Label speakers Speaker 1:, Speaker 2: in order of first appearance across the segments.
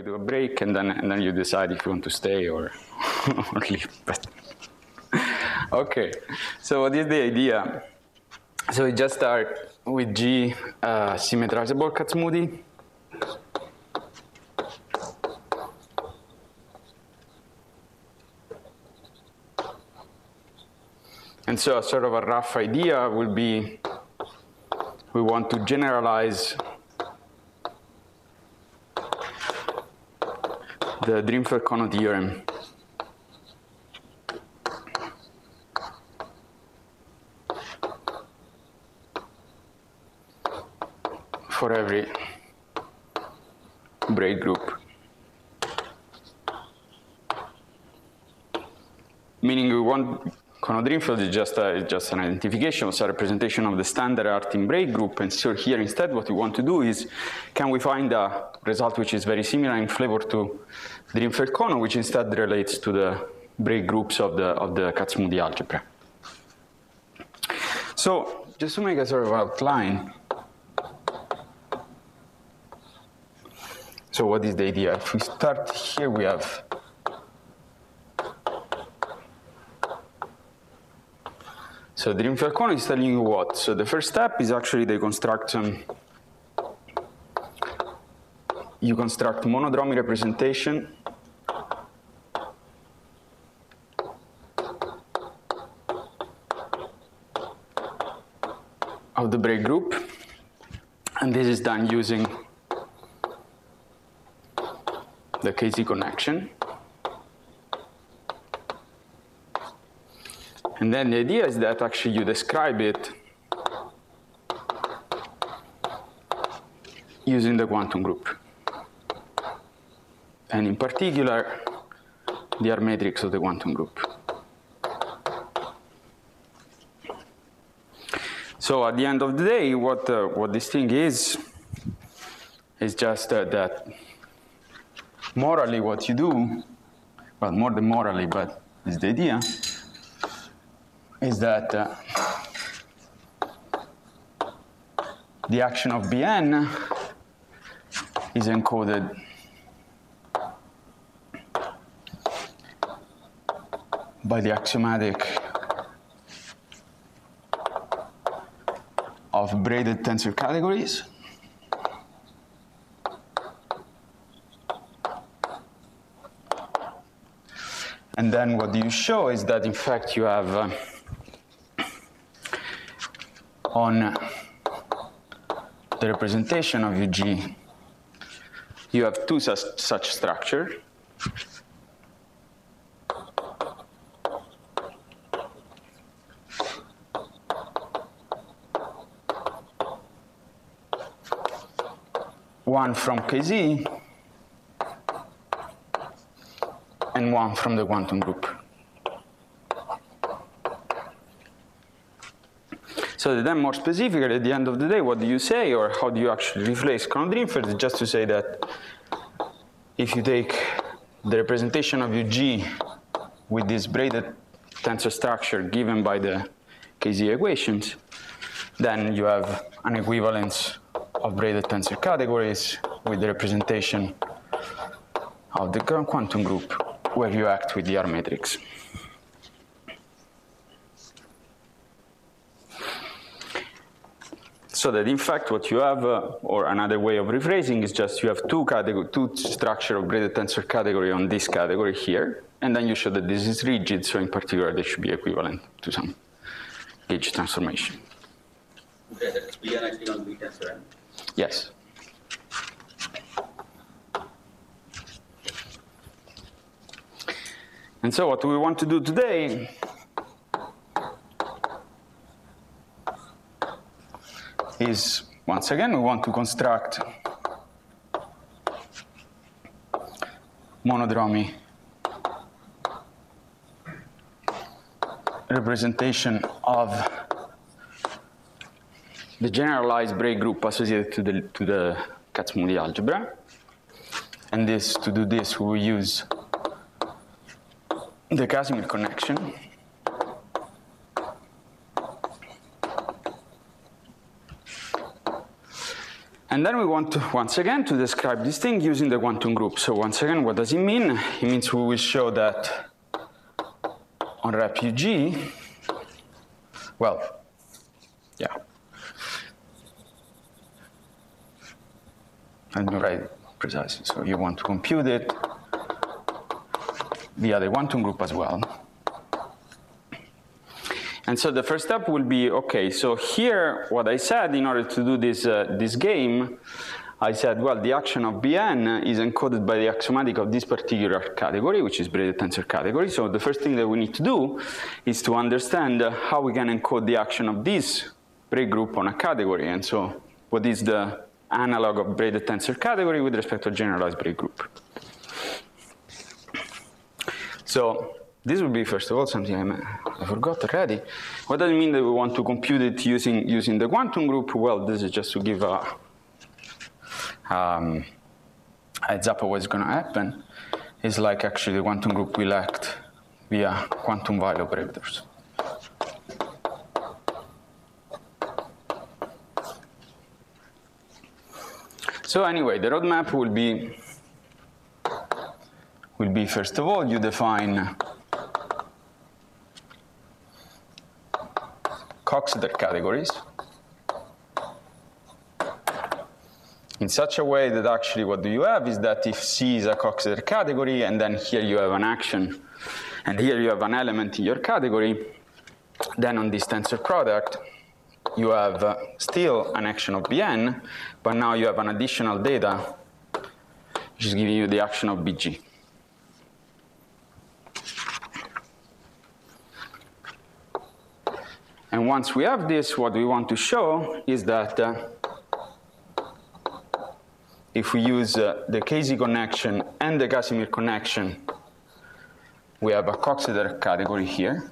Speaker 1: do a break, and then you decide if you want to stay or, or leave. But okay, so what is the idea? So we just start with G symmetrizable Kac-Moody. And so sort of a rough idea will be we want to generalize the Drinfeld-Kono theorem for every braid group. Meaning we want Kono-Drinfeld is just an identification, it's a representation of the standard Artin braid group. And so here instead what we want to do is, can we find a result which is very similar in flavor to Drinfeld-Kono, which instead relates to the braid groups of the Kac-Moody algebra. So just to make a sort of outline, so what is the idea? If we start here, we have so Drinfeld-Kono is telling you what? So the first step is actually the construction. You construct monodromy representation of the braid group, and this is done using the KZ connection. And then the idea is that actually you describe it using the quantum group. And in particular, the R matrix of the quantum group. So at the end of the day, what this thing is just that morally what you do, well, more than morally, but is the idea, is that the action of Bn is encoded by the axiomatic of braided tensor categories. And then what you show is that in fact you have on the representation of UG, you have two such structure. One from KZ and one from the quantum group. So then more specifically, at the end of the day, what do you say, or how do you actually replace Kono-Drinfeld? Just to say that if you take the representation of UG with this braided tensor structure given by the KZ equations, then you have an equivalence of braided tensor categories with the representation of the quantum group where you act with the R matrix. So that in fact what you have, or another way of rephrasing, is just you have two structure of braided tensor category on this category here, and then you show that this is rigid, so in particular they should be equivalent to some gauge transformation.
Speaker 2: Okay, that's Bn acting on B tensor N?
Speaker 1: Yes. And so what we want to do today is, once again, we want to construct monodromy representation of the generalized braid group associated to the Kac-Moody algebra. And to do this, we will use the Casimir connection. And then we want to, once again, to describe this thing using the quantum group. So once again, what does it mean? It means we will show that on rep UG, well, yeah. Let me write it precisely. So you want to compute it via the quantum group as well. And so the first step will be, okay, so here what I said in order to do this game, I said, well, the action of Bn is encoded by the axiomatic of this particular category, which is braided tensor category. So the first thing that we need to do is to understand how we can encode the action of this braid group on a category. And so what is the analog of braided tensor category with respect to a generalized braid group? So this would be, first of all, something I forgot already. What does it mean that we want to compute it using the quantum group? Well, this is just to give a heads up of what's going to happen. It's like actually the quantum group will act via quantum while operators. So anyway, the roadmap will be first of all, you define Coxeter categories in such a way that actually what do you have is that if C is a Coxeter category and then here you have an action and here you have an element in your category, then on this tensor product you have still an action of Bn, but now you have an additional data which is giving you the action of Bg. And once we have this, what we want to show is that if we use the Casey connection and the Casimir connection, we have a Coxeter category here.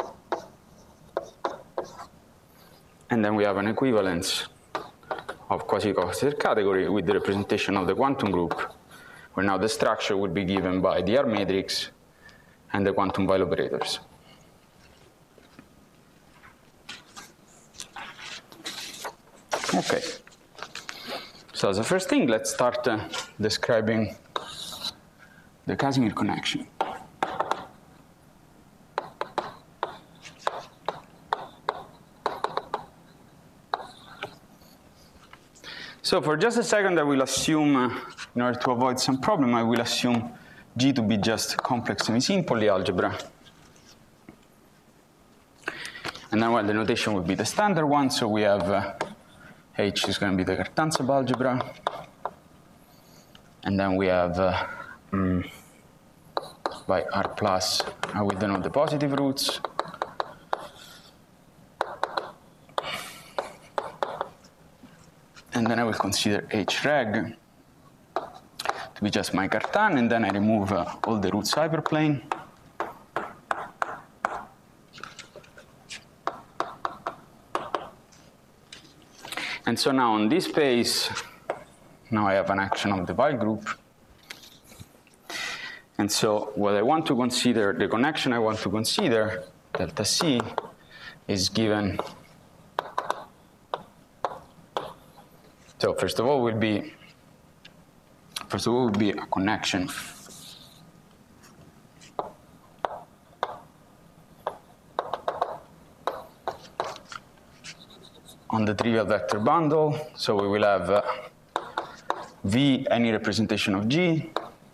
Speaker 1: And then we have an equivalence of quasi-Coxeter category with the representation of the quantum group, where now the structure would be given by the R matrix and the quantum while operators. Okay, so as a first thing, let's start describing the Casimir connection. So for just a second, I will assume, in order to avoid some problem, I will assume G to be just complex semi-simple algebra. And then, well, the notation would be the standard one, so we have H is going to be the Gartner algebra. And then we have by R plus, I will denote the positive roots. And then I will consider H reg to be just my Cartan, and then I remove all the roots hyperplane. And so now on this space, now I have an action of the while group. And so what I want to consider, the connection I want to consider, delta C, is given. So first of all will be a connection on the trivial vector bundle. So we will have V, any representation of G,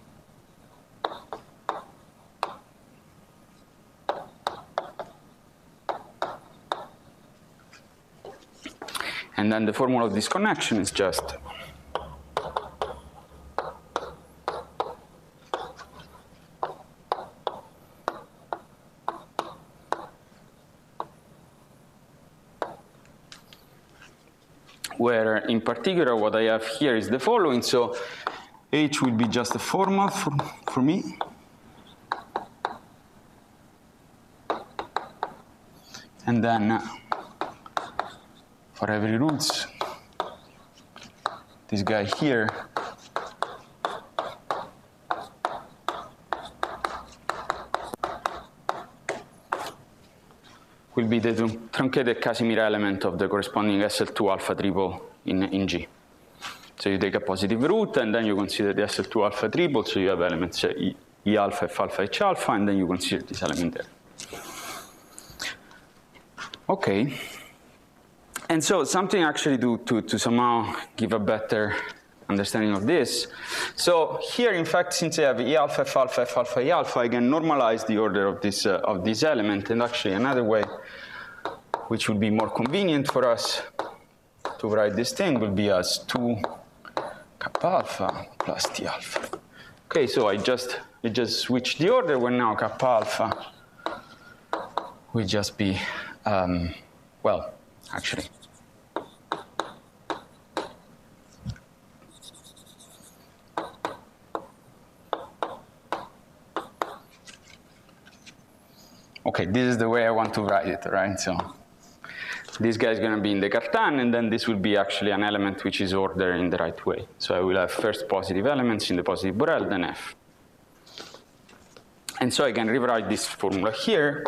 Speaker 1: and then the formula of this connection is just where in particular what I have here is the following. So H will be just a formal for me. And then for every roots, this guy here will be the truncated Casimir element of the corresponding SL2 alpha triple in G. So you take a positive root, and then you consider the SL2 alpha triple, so you have elements E alpha, F alpha, H alpha, and then you consider this element there. Okay. And so something actually to somehow give a better understanding of this. So here, in fact, since I have E alpha, F alpha, F alpha, E alpha, I can normalize the order of this element. And actually another way, which would be more convenient for us to write this thing, will be as 2 kappa alpha plus T alpha. Okay, so I just switch the order, where now kappa alpha will just be, well, actually. Okay, this is the way I want to write it, right? So this guy is going to be in the Cartan, and then this will be actually an element which is ordered in the right way. So I will have first positive elements in the positive Borel, then F. And so I can rewrite this formula here.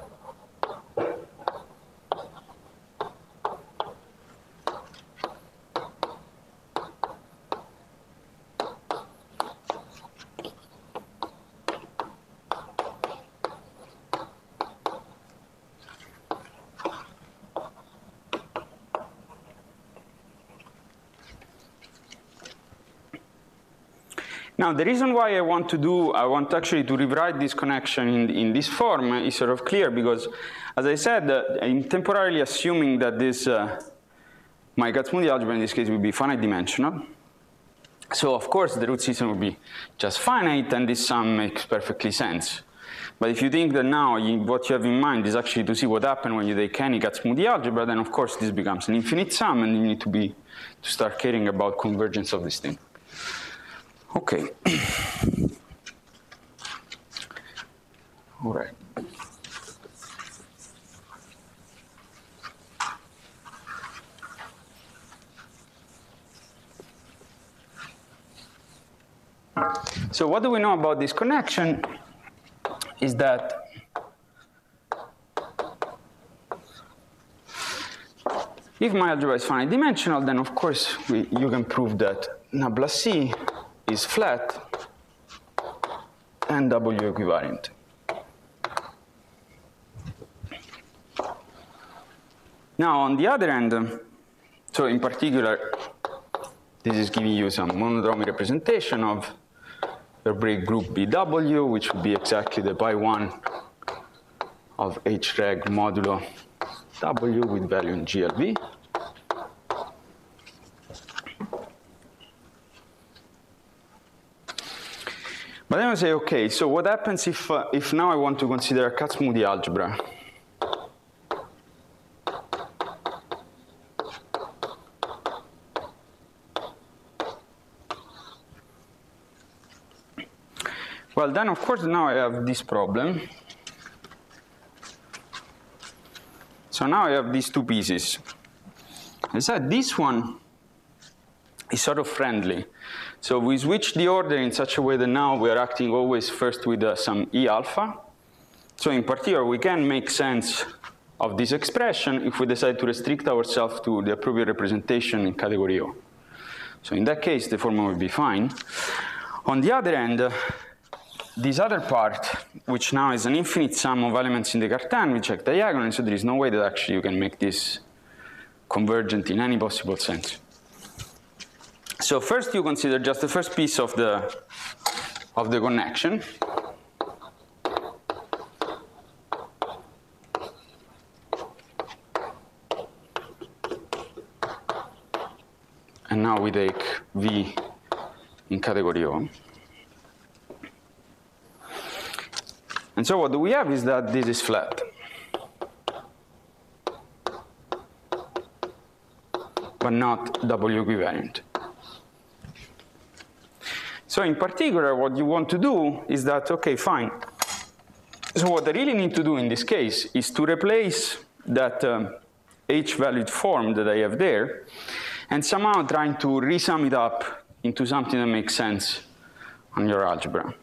Speaker 1: Now, the reason why I want actually to rewrite this connection in this form is sort of clear, because, as I said, I'm temporarily assuming that this, my Kac-Moody algebra in this case will be finite dimensional. So, of course, the root system will be just finite, and this sum makes perfectly sense. But if you think that now what you have in mind is actually to see what happens when you take any Kac-Moody algebra, then of course this becomes an infinite sum, and you need to start caring about convergence of this thing. Okay. All right. So what do we know about this connection is that if my algebra is finite dimensional, then of course you can prove that nabla C is flat and W equivariant. Now, on the other end, so in particular, this is giving you some monodromy representation of your break group BW, which would be exactly the pi 1 of H reg modulo W with value in GLV. But then I say, okay, so what happens if now I want to consider a Kac-Moody algebra? Well, then, of course, now I have this problem. So now I have these two pieces. I said this one is sort of friendly. So we switch the order in such a way that now we are acting always first with some E alpha. So in particular, we can make sense of this expression if we decide to restrict ourselves to the appropriate representation in category O. So in that case, the formula will be fine. On the other end, this other part, which now is an infinite sum of elements in the Cartan, we check diagonally, so there is no way that actually you can make this convergent in any possible sense. So first you consider just the first piece of the connection. And now we take V in category O. And so what do we have is that this is flat. But not W equivariant. So in particular, what you want to do is that, okay, fine. So what I really need to do in this case is to replace that H-valued form that I have there, and somehow trying to resum it up into something that makes sense on your algebra.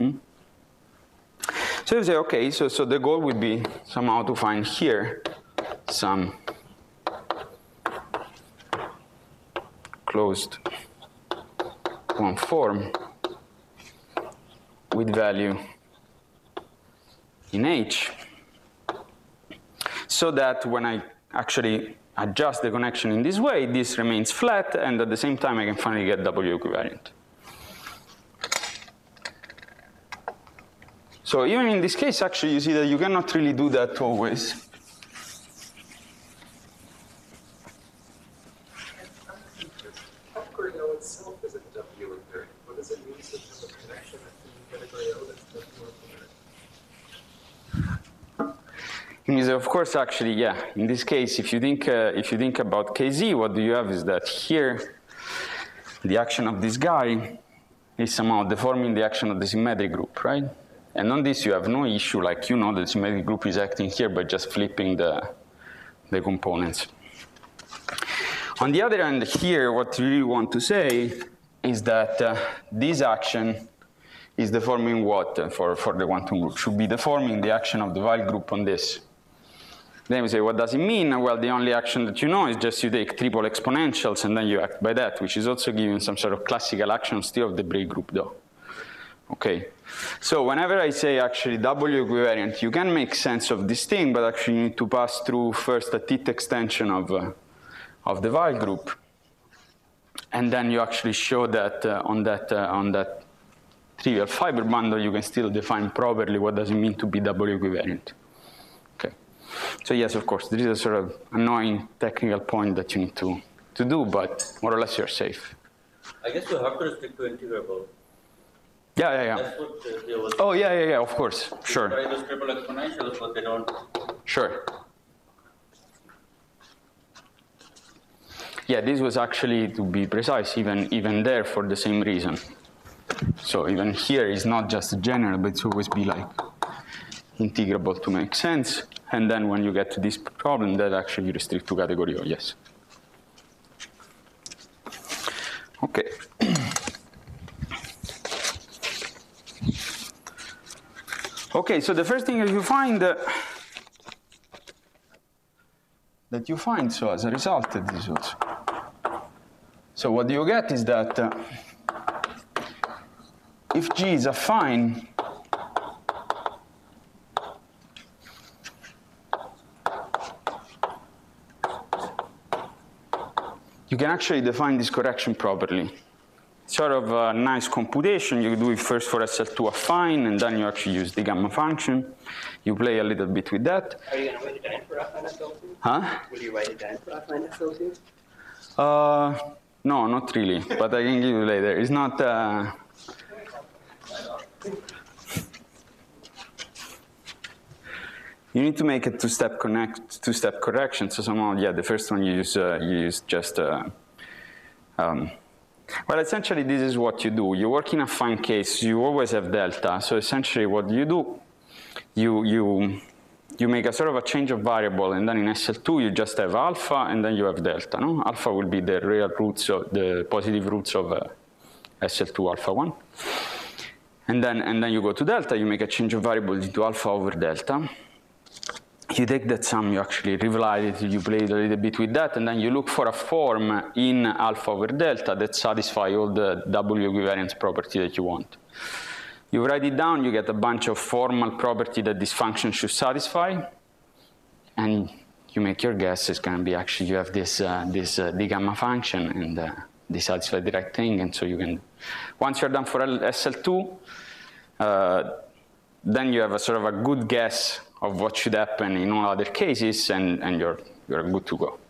Speaker 1: So you say, okay, so the goal would be somehow to find here some closed one form with value in H, so that when I actually adjust the connection in this way, this remains flat, and at the same time I can finally get W equivariant. So even in this case, actually, you see that you cannot really do that always.
Speaker 3: Category O itself is a W invariant. What does it mean to have a connection in category O that's W invariant?
Speaker 1: It means, of course, actually, yeah. In this case, if you think about KZ, what do you have is that here, the action of this guy is somehow deforming the action of the symmetric group, right? And on this, you have no issue, like you know the symmetric group is acting here by just flipping the components. On the other hand, here, what you really want to say is that this action is deforming what for the quantum group? Should be deforming the action of the Weyl group on this. Then we say, what does it mean? Well, the only action that you know is just you take triple exponentials and then you act by that, which is also giving some sort of classical action still of the Bragg group, though. Okay, so whenever I say actually W equivariant, you can make sense of this thing, but actually you need to pass through first a Th extension of the Weyl group, and then you actually show that on that trivial fiber bundle, you can still define properly what does it mean to be W equivariant. Okay, so yes, of course, there is a sort of annoying technical point that you need to do, but more or less you're safe.
Speaker 2: I guess you have to restrict to integrable.
Speaker 1: Yeah.
Speaker 2: That's what they was.
Speaker 1: Oh, yeah, of course, sure.
Speaker 2: Try those triple exponentials, but they don't.
Speaker 1: Sure. Yeah, this was actually, to be precise, even there for the same reason. So even here is not just general, but it's always be like integrable to make sense. And then when you get to this problem, that actually you restrict to category O, yes. Okay. Okay, so the first thing that you find so as a result of this also. So what you get is that if G is affine, you can actually define this correction properly. Sort of a nice computation. You do it first for SL2 affine, and then you actually use the gamma function. You play a little bit with that.
Speaker 3: Are you going to write it down for affine SL2?
Speaker 1: Huh?
Speaker 3: Will you write it down for affine SL2?
Speaker 1: No, not really, but I can give you later. It's not... You need to make a two-step correction. So somehow, yeah, the first one you use just... well, essentially, this is what you do. You work in a affine case. You always have delta. So essentially, what you do, you make a sort of a change of variable, and then in SL2 you just have alpha, and then you have delta. No, alpha will be the real roots of the positive roots of SL2 alpha 1, and then you go to delta. You make a change of variable into alpha over delta. You take that sum, you actually rewrite it, you play it a little bit with that, and then you look for a form in alpha over delta that satisfies all the W equivariance property that you want. You write it down, you get a bunch of formal property that this function should satisfy, and you make your guess. It's going to be actually you have this d gamma function, and they satisfy the right thing, and so you can. Once you're done for SL2, then you have a sort of a good guess of what should happen in all other cases, and you're good to go.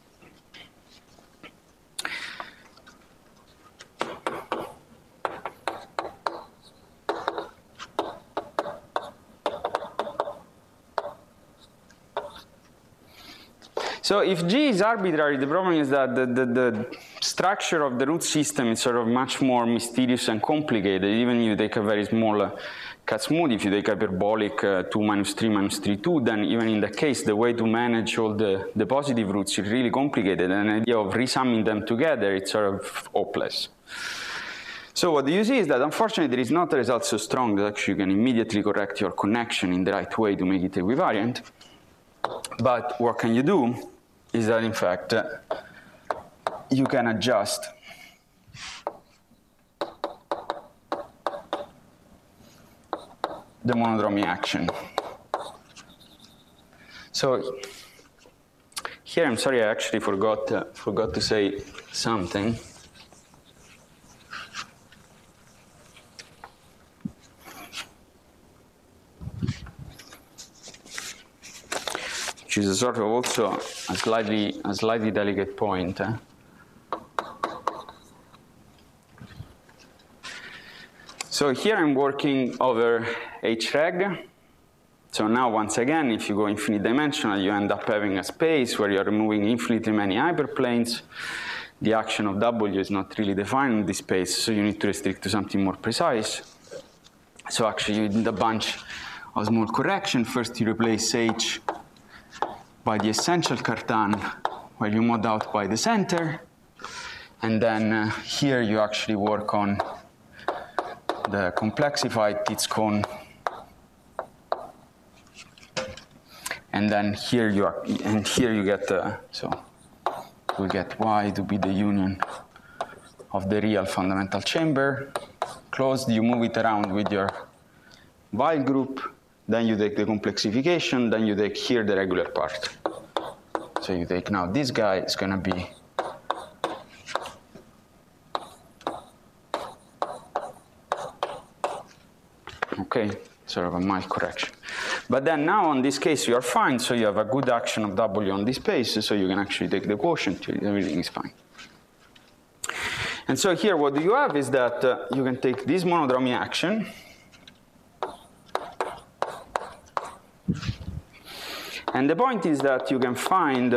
Speaker 1: So if G is arbitrary, the problem is that the structure of the root system is sort of much more mysterious and complicated. Even if you take a very small cut-smooth, if you take hyperbolic 2 minus 3 minus 3, 2, then even in that case, the way to manage all the positive roots is really complicated. And the idea of resumming them together, it's sort of hopeless. So what you see is that unfortunately there is not a result so strong that actually you can immediately correct your connection in the right way to make it equivariant. But what can you do is that in fact you can adjust the monodromy action. So here, I'm sorry, I actually forgot to say something. Which is a sort of also a slightly delicate point. So here I'm working over hreg. So now once again, if you go infinite dimensional, you end up having a space where you're removing infinitely many hyperplanes. The action of W is not really defined in this space, so you need to restrict to something more precise. So actually you need a bunch of small corrections. First you replace H by the essential Cartan, while you mod out by the center. And then here you actually work on the complexified Tits cone. And then here you get so we get Y to be the union of the real fundamental chamber. Closed, you move it around with your Weyl group, then you take the complexification, then you take here the regular part. So you take now this guy is gonna be okay, sort of a mild correction. But then now on this case you are fine, so you have a good action of W on this space, so you can actually take the quotient, everything is fine. And so here what you have is that you can take this monodromy action, and the point is that you can find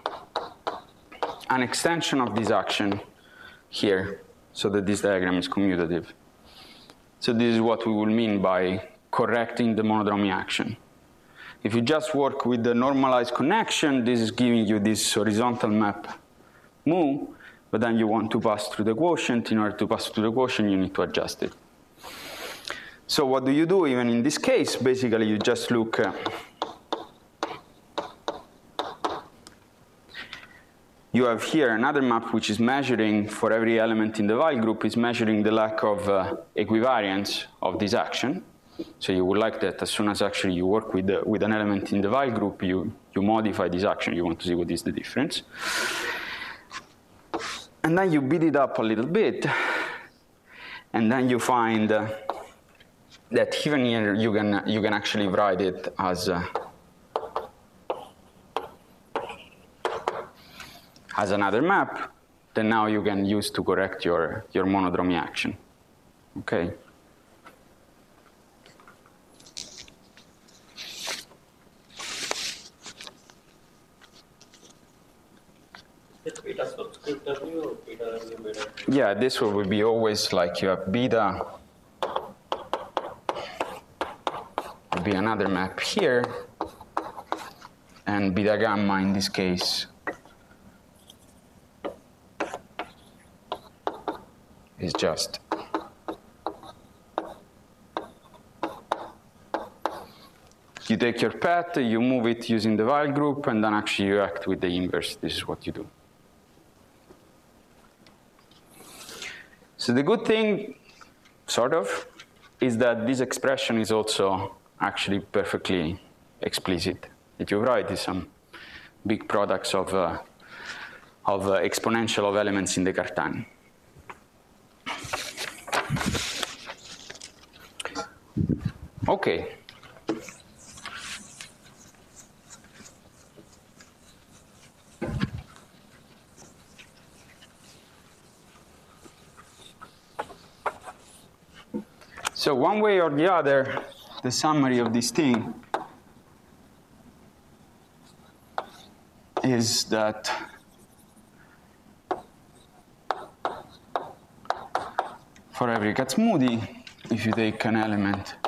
Speaker 1: an extension of this action here, so that this diagram is commutative. So this is what we will mean by correcting the monodromy action. If you just work with the normalized connection, this is giving you this horizontal map mu, but then you want to pass through the quotient. In order to pass through the quotient, you need to adjust it. So what do you do even in this case? Basically, you just look you have here another map which is measuring for every element in the Weyl group, is measuring the lack of equivariance of this action. So you would like that as soon as actually you work with an element in the Weyl group, you modify this action. You want to see what is the difference. And then you beat it up a little bit, and then you find that even here you can actually write it as another map that now you can use to correct your monodromy action. Okay.
Speaker 2: Beta subscript W or beta W beta?
Speaker 1: Yeah, this will be always like you have beta. Will be another map here, and beta gamma in this case is just you take your path, you move it using the Weyl group, and then actually you act with the inverse. This is what you do. So the good thing, sort of, is that this expression is also actually perfectly explicit. That you write is some big products of exponential of elements in the Cartan. Okay. So one way or the other, the summary of this thing is that for every Kac-Moody, if you take an element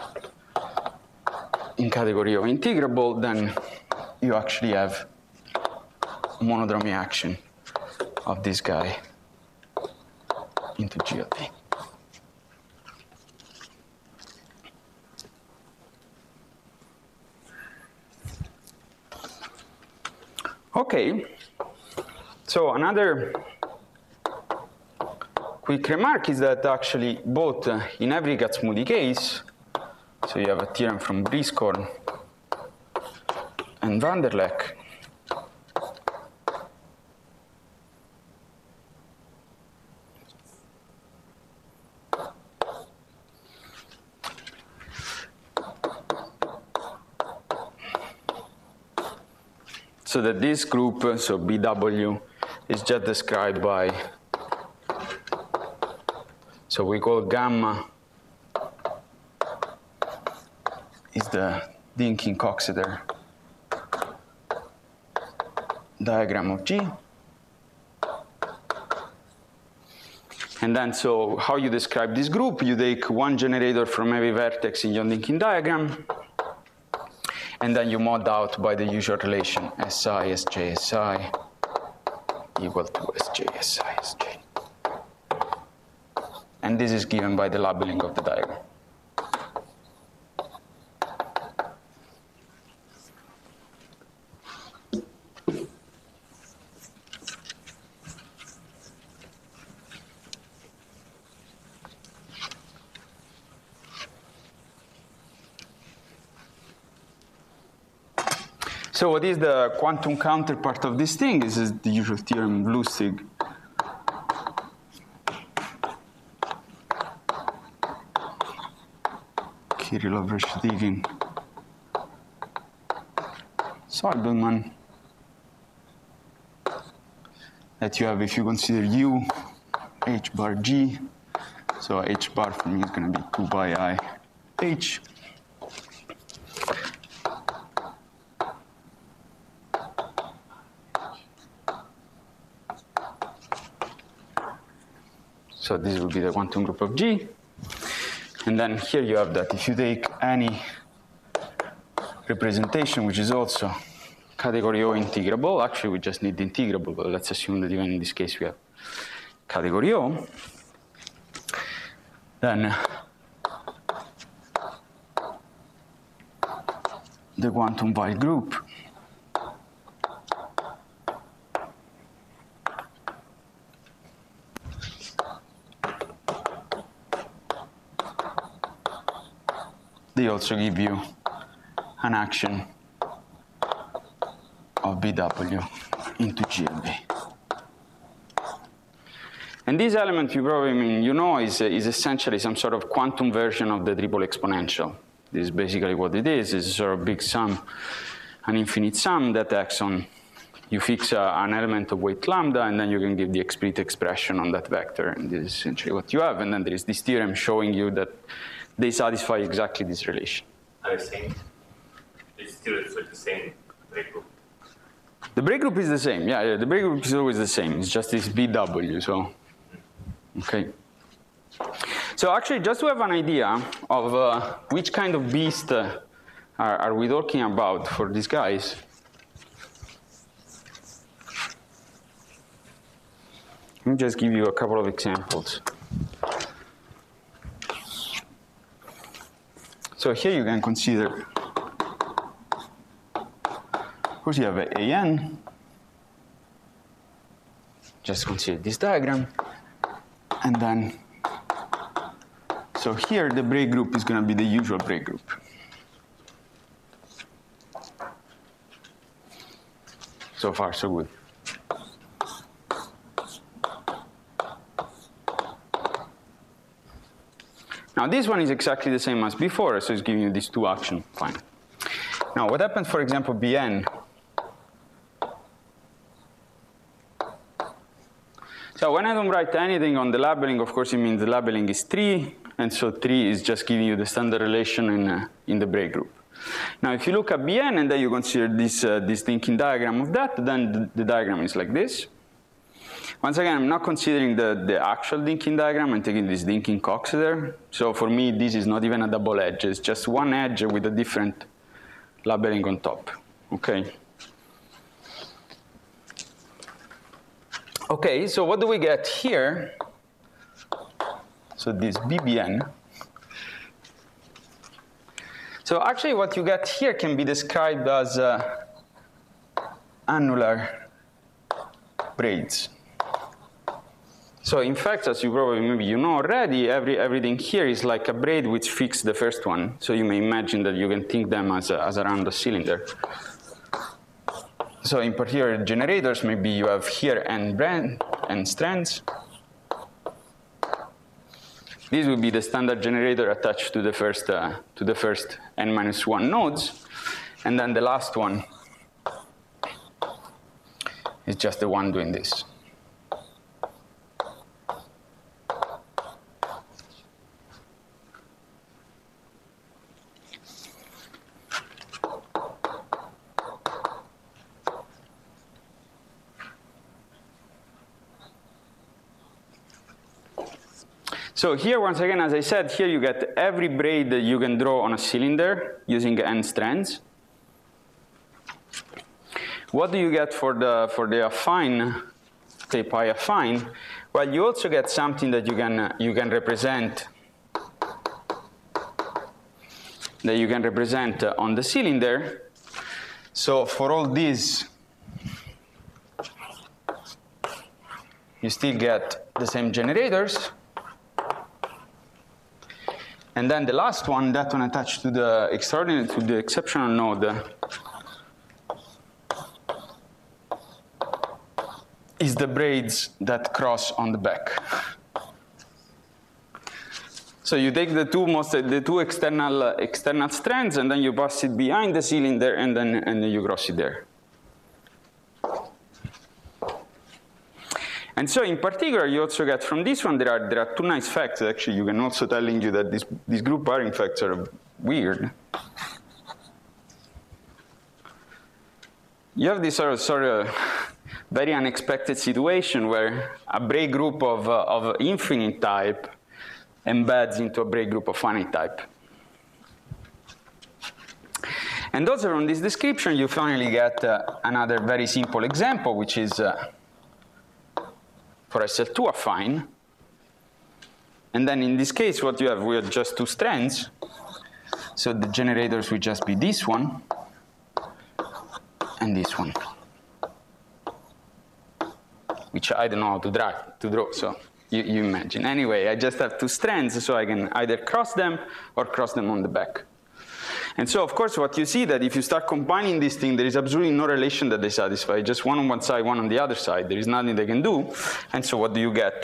Speaker 1: in category of integrable, then you actually have monodromy action of this guy into G of T. Okay, so another quick remark is that actually both in every Kac-Moody case, So you have a theorem from Brieskorn and Vanderleck. So that this group, so BW, is just described by, so we call gamma is the Dynkin-Coxeter diagram of G. And then, so how you describe this group, you take one generator from every vertex in your Dynkin diagram, and then you mod out by the usual relation Si, Sj, Si equal to Sj, Si, Sj. And this is given by the labeling of the diagram. So what is the quantum counterpart of this thing? This is the usual theorem of Lustig. Kirillov, Reshetikhin, Soibelman. That you have if you consider U, H bar G. So H bar for me is going to be 2 by I H. So this will be the quantum group of G. And then here you have that if you take any representation, which is also category O integrable, actually we just need the integrable, but let's assume that even in this case we have category O, then the quantum Weyl group they also give you an action of BW into GLB. And this element, you probably is essentially some sort of quantum version of the triple exponential. This is basically what it is. It's a sort of big sum, an infinite sum that acts on, you fix an element of weight lambda, and then you can give the explicit expression on that vector, and this is essentially what you have. And then there is this theorem showing you that they satisfy exactly this relation.
Speaker 2: Are you saying these theorems are the same break group?
Speaker 1: The break group is the same, yeah, the break group is always the same. It's just this BW, so, okay. So actually, just to have an idea of which kind of beast are we talking about for these guys, let me just give you a couple of examples. So here you can consider, of course you have a AN, just consider this diagram, and then, so here the break group is going to be the usual break group. So far, so good. Now this one is exactly the same as before, so it's giving you these two actions, fine. Now what happens, for example, Bn? So when I don't write anything on the labeling, of course it means the labeling is 3, and so 3 is just giving you the standard relation in the break group. Now if you look at Bn and then you consider this Dynkin diagram of that, then the diagram is like this. Once again, I'm not considering the actual Dynkin diagram, I'm taking this Dynkin-Coxeter. So for me, this is not even a double edge, it's just one edge with a different labeling on top, okay? Okay, so what do we get here? So this BBN. So actually what you get here can be described as annular braids. So in fact, as you probably maybe you know already, everything here is like a braid which fixed the first one. So you may imagine that you can think them as around a cylinder. So in particular generators, maybe you have here n strands. This would be the standard generator attached to the first n-1 nodes, and then the last one is just the one doing this. So here, once again, as I said, here you get every braid that you can draw on a cylinder using n strands. What do you get for the affine, say pi affine? Well, you also get something that you can represent on the cylinder. So for all these, you still get the same generators. And then the last one, that one attached to the exceptional node, is the braids that cross on the back. So you take the two external strands, and then you pass it behind the cylinder, and then you cross it there. And so in particular, you also get from this one, there are two nice facts. Actually, you can also telling you that these group pairing facts are weird. You have this sort of very unexpected situation where a braid group of infinite type embeds into a braid group of finite type. And also from this description, you finally get another very simple example, which is for SL2 affine. And then in this case, what you have, we have just two strands. So the generators will just be this one and this one, which I don't know how to draw, so you imagine. Anyway, I just have two strands, so I can either cross them or cross them on the back. And so, of course, what you see that if you start combining these things, there is absolutely no relation that they satisfy. Just one on one side, one on the other side. There is nothing they can do. And so what do you get?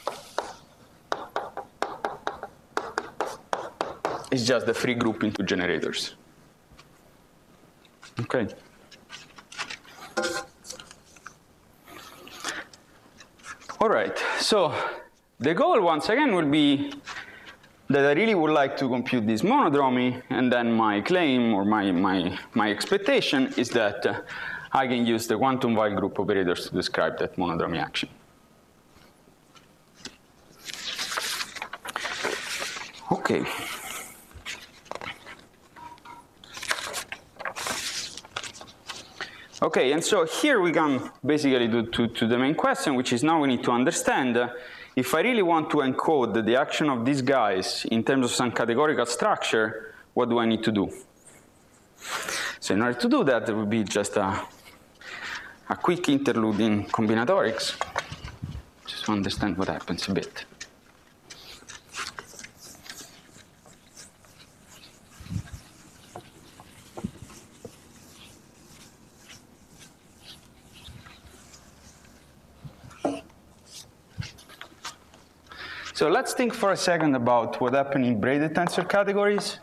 Speaker 1: It's just the free group into generators. Okay. All right. So the goal, once again, will be that I really would like to compute this monodromy, and then my claim or my expectation is that I can use the quantum Weyl group operators to describe that monodromy action. Okay. Okay, and so here we come basically to the main question, which is now we need to understand if I really want to encode the action of these guys in terms of some categorical structure, what do I need to do? So in order to do that, there will be just a quick interlude in combinatorics, just to understand what happens a bit. So let's think for a second about what happened in braided tensor categories.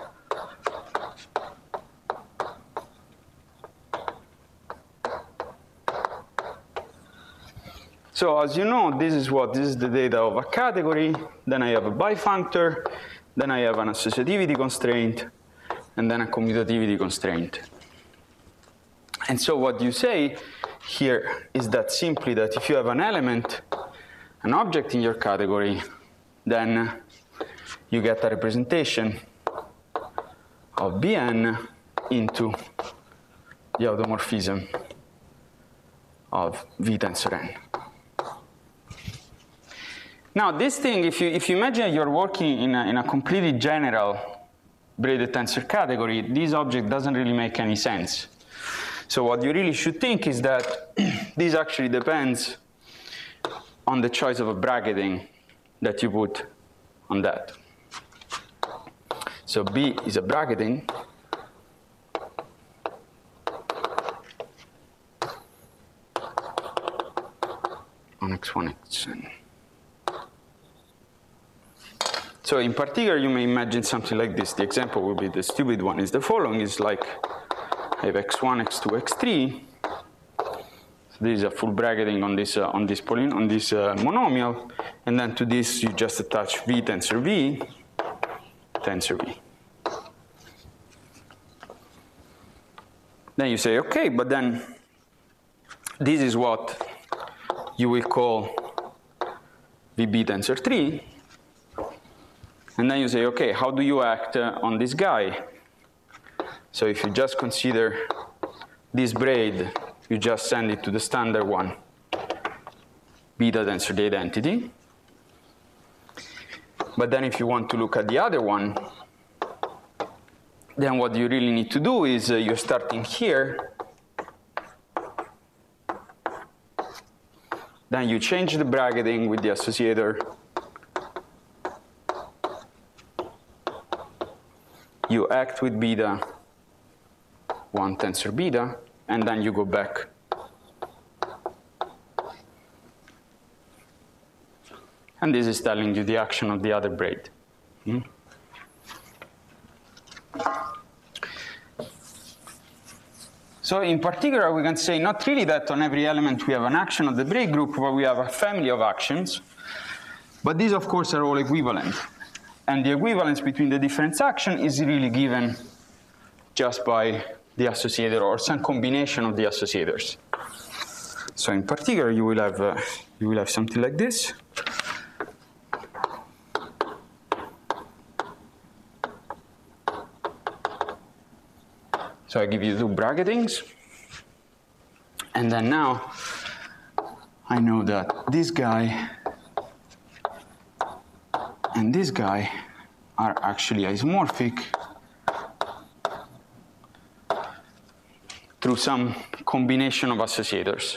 Speaker 1: So as you know, this is the data of a category. Then I have a bifunctor. Then I have an associativity constraint. And then a commutativity constraint. And so what you say here is that simply that if you have an element, an object in your category, then you get a representation of Bn into the automorphism of V tensor n. Now this thing, if you imagine you're working in a completely general braided tensor category, this object doesn't really make any sense. So what you really should think is that this actually depends on the choice of a bracketing that you put on that. So B is a bracketing on X1, Xn. So in particular, you may imagine something like this. The example will be the stupid one. Is the following: is like I have X1, X2, X3. So this is a full bracketing on this monomial, and then to this you just attach V tensor V, tensor V. Then you say, okay, but then this is what you will call VB tensor 3. And then you say, okay, how do you act on this guy? So if you just consider this braid, you just send it to the standard one, beta tensor the identity. But then if you want to look at the other one, then what you really need to do is you're starting here. Then you change the bracketing with the associator. You act with beta, 1 tensor beta, and then you go back. And this is telling you the action of the other braid. So in particular, we can say not really that on every element we have an action of the braid group, but we have a family of actions. But these, of course, are all equivalent. And the equivalence between the different actions is really given just by the associator or some combination of the associators. So in particular, you will have something like this. So I give you two bracketings. And then now I know that this guy and this guy are actually isomorphic through some combination of associators.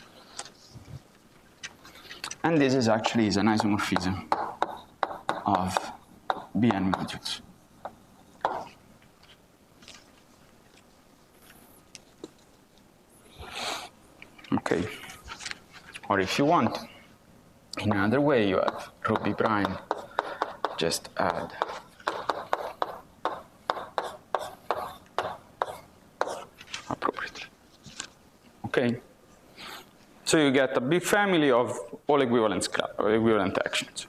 Speaker 1: And this is actually an isomorphism of Bn modules. Okay. Or if you want, in another way, you have rho B prime. Just add appropriately. Okay. So you get a big family of all equivalent actions.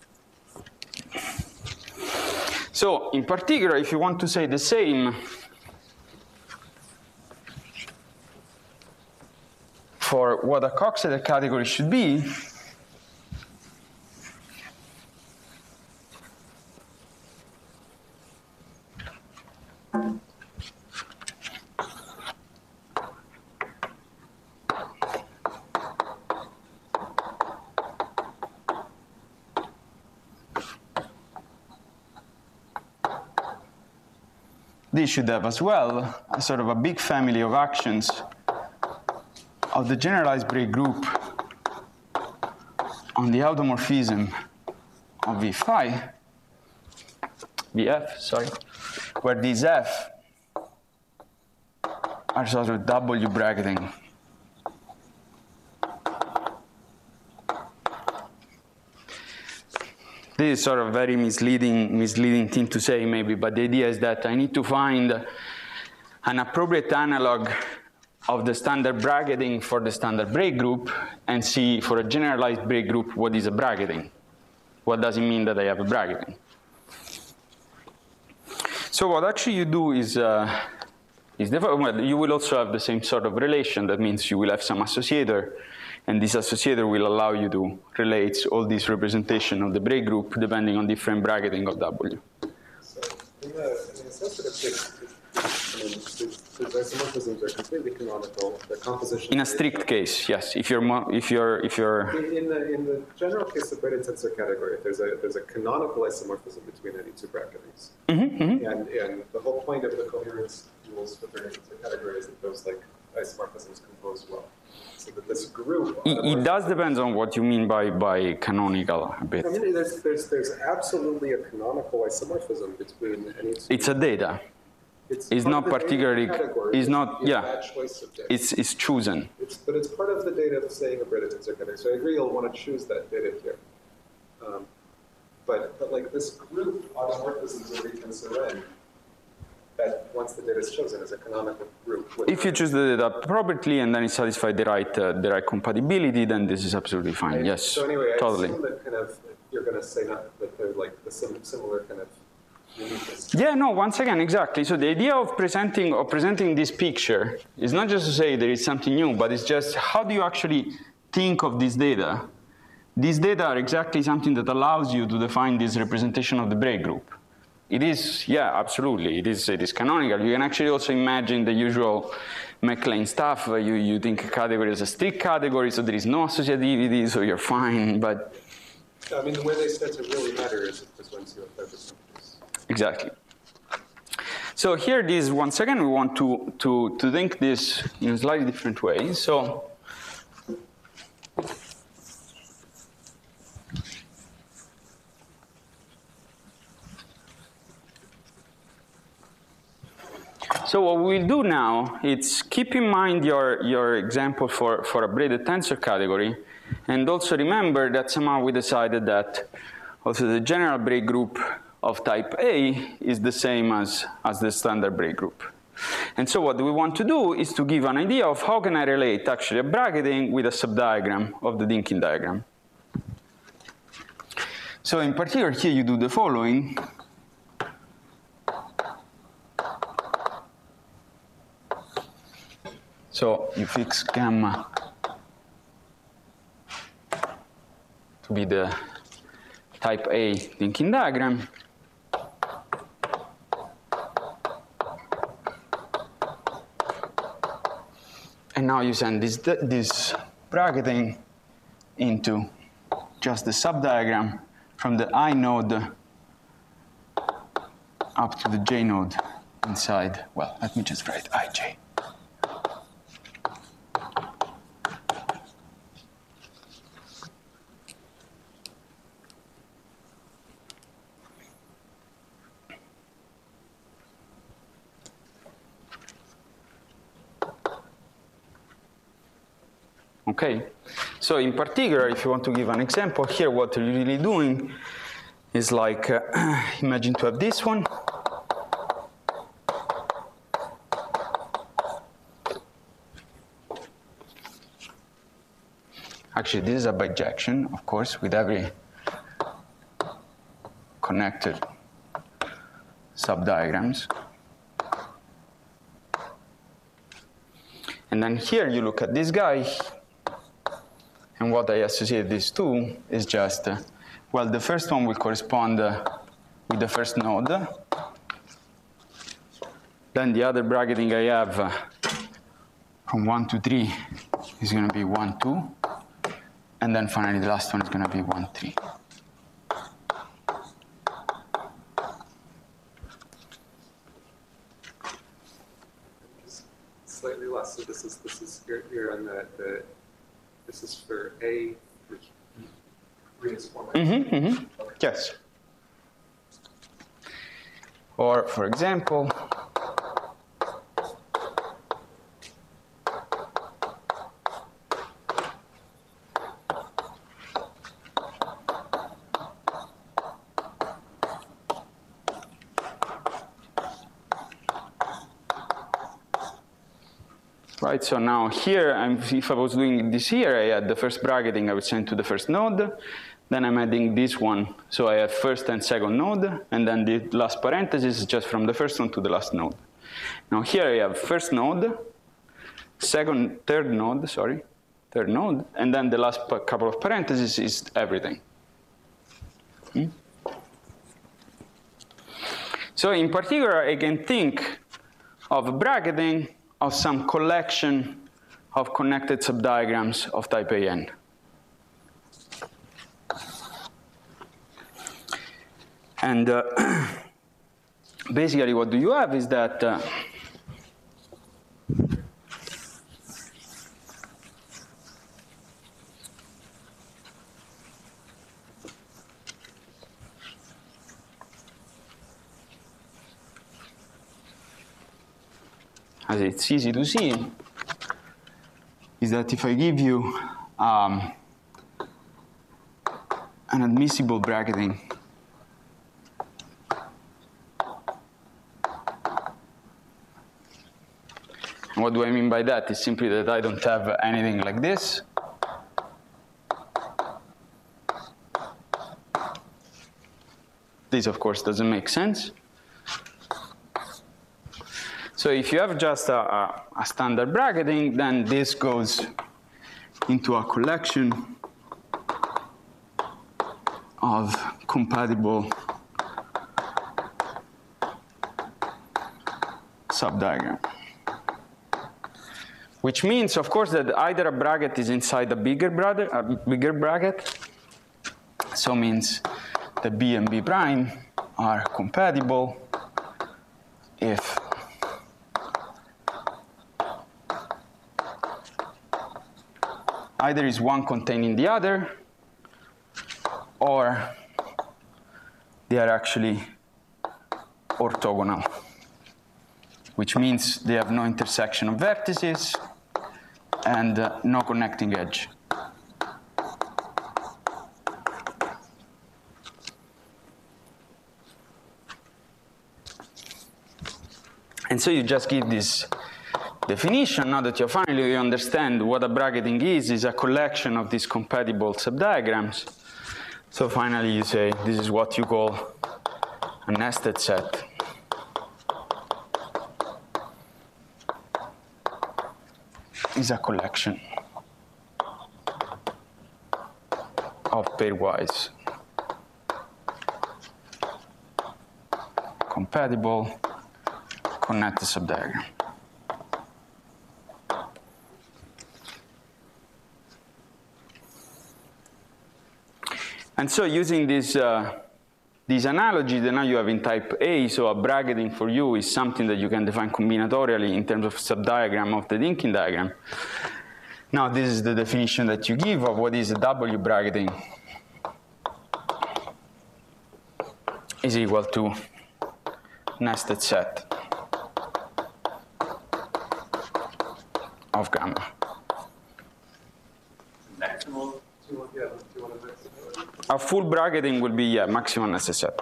Speaker 1: So in particular, if you want to say the same for what a Coxeter category should be, this should have as well a sort of a big family of actions of the generalized braid group on the automorphism of V5, VF, sorry, where these F are sort of W bracketing. This is sort of very misleading thing to say maybe, but the idea is that I need to find an appropriate analog of the standard bracketing for the standard braid group and see for a generalized braid group what is a bracketing. What does it mean that I have a bracketing? So what actually you do is well, you will also have the same sort of relation. That means you will have some associator, and this associator will allow you to relate all these representation of the braid group depending on different bracketing of W.
Speaker 3: So in a sensitive case, these isomorphisms are completely canonical. The composition.
Speaker 1: In a strict case, yes. If you're
Speaker 3: in the general case of braided tensor category, there's a canonical isomorphism between any two bracketings. And the whole point of the coherence rules for braided tensor category is that those like isomorphisms compose well. So that this group.
Speaker 1: It does depend on what you mean by canonical a bit.
Speaker 3: I mean, there's absolutely a canonical isomorphism between any.
Speaker 1: It's a data. It's not particularly. It's not. Yeah. It's chosen.
Speaker 3: But it's part of the data of saying a predicate together. So I agree, you'll want to choose that data here. But like this group, automorphisms of retensor n, that once the data is chosen as a canonical group.
Speaker 1: If you choose the data appropriately and then it satisfies the right compatibility, then this is absolutely fine. Yes.
Speaker 3: So anyway, I
Speaker 1: totally.
Speaker 3: assume that kind of you're going to say not that they're like the similar kind of.
Speaker 1: Yeah, no, once again, exactly. So the idea of presenting this picture is not just to say there is something new, but it's just how do you actually think of this data? These data are exactly something that allows you to define this representation of the break group. It is, yeah, absolutely. It is canonical. You can actually also imagine the usual MacLane stuff where you think a category is a strict category, so there is no associativity, so you're fine, but...
Speaker 3: I mean, the way they start to really matter is because once you have focus.
Speaker 1: Exactly. So here, this once again, we want to think this in a slightly different way. So what we'll do now is keep in mind your example for a braided tensor category, and also remember that somehow we decided that also the general break group of type A is the same as the standard break group. And so what we want to do is to give an idea of how can I relate actually a bracketing with a subdiagram of the Dynkin diagram. So in particular here you do the following. So you fix gamma to be the type A Dynkin diagram. And now you send this bracketing into just the subdiagram from the I node up to the J node inside. Well, let me just write IJ. Okay, so in particular, if you want to give an example here, what you're really doing is like, imagine to have this one. Actually, this is a bijection, of course, with every connected subdiagrams. And then here you look at this guy. And what I associate these two is just, well, the first one will correspond with the first node. Then the other bracketing I have from 1 to 3 is going to be 1, 2. And then finally the last one is going to be 1, 3.
Speaker 3: Slightly less. So this is you're on the this is for A, which is format.
Speaker 1: Okay. Yes. Or for example, right, so now here, if I was doing this here, I had the first bracketing I would send to the first node. Then I'm adding this one. So I have first and second node. And then the last parenthesis is just from the first one to the last node. Now here I have first node, third node. And then the last couple of parentheses is everything. So in particular, I can think of bracketing of some collection of connected subdiagrams of type AN. And basically what do you have is that as it's easy to see, is that if I give you an admissible bracketing and what do I mean by that? Is simply that I don't have anything like this. This, of course, doesn't make sense. So if you have just a standard bracketing, then this goes into a collection of compatible subdiagram. Which means, of course, that either a bracket is inside a bigger bracket, so means that B and B prime are compatible if either is one containing the other, or they are actually orthogonal, which means they have no intersection of vertices and no connecting edge. And so you just give this definition. Now that you finally understand what a bracketing is a collection of these compatible subdiagrams. So finally you say this is what you call a nested set. Is a collection of pairwise compatible connected subdiagram. And so using this analogy that now you have in type A, so a bracketing for you is something that you can define combinatorially in terms of subdiagram of the Dynkin diagram. Now this is the definition that you give of what is a W bracketing is equal to nested set of gamma.
Speaker 2: Maximal.
Speaker 1: A full bracketing will be maximum nested set.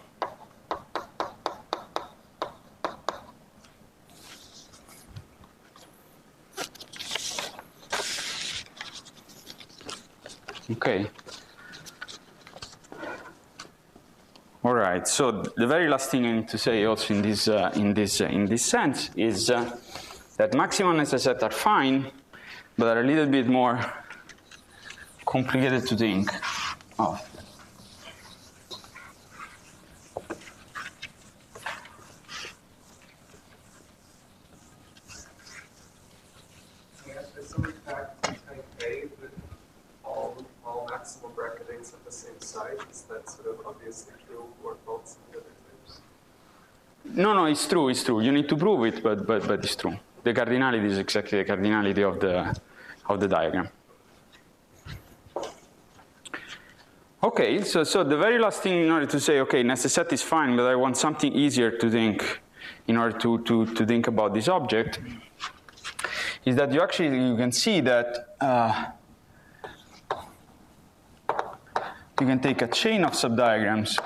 Speaker 1: Okay. All right. So the very last thing I need to say also in this sense is that maximum nested sets are fine, but are a little bit more complicated to think of.
Speaker 3: Is some fact type A that all maximal bracketings at the same site? Is that sort of obviously true for both the other types?
Speaker 1: No, it's true. You need to prove it, but it's true. The cardinality is exactly the cardinality of the diagram. Okay, so the very last thing in order to say, okay, nested set is fine, but I want something easier to think in order to think about this object, is that you can see that you can take a chain of subdiagrams,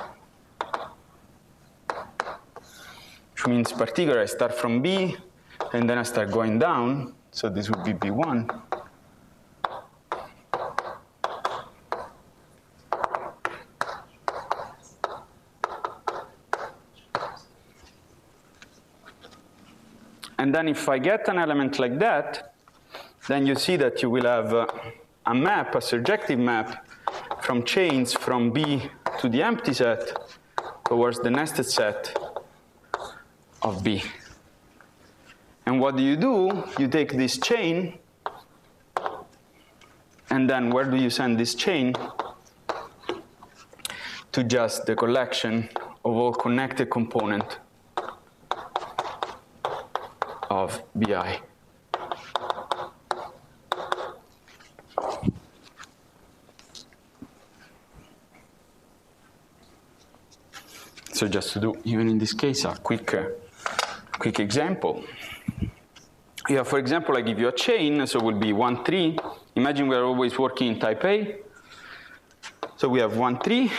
Speaker 1: which means particularly I start from B, and then I start going down, so this would be B1. And then if I get an element like that, then you see that you will have a map, a surjective map, from chains from B to the empty set towards the nested set of B. And what do? You take this chain, and then where do you send this chain? To just the collection of all connected components of BI. So just to do, even in this case, a quick example. Yeah, for example, I give you a chain, so it will be 1, 3. Imagine we are always working in type A. So we have 1, 3.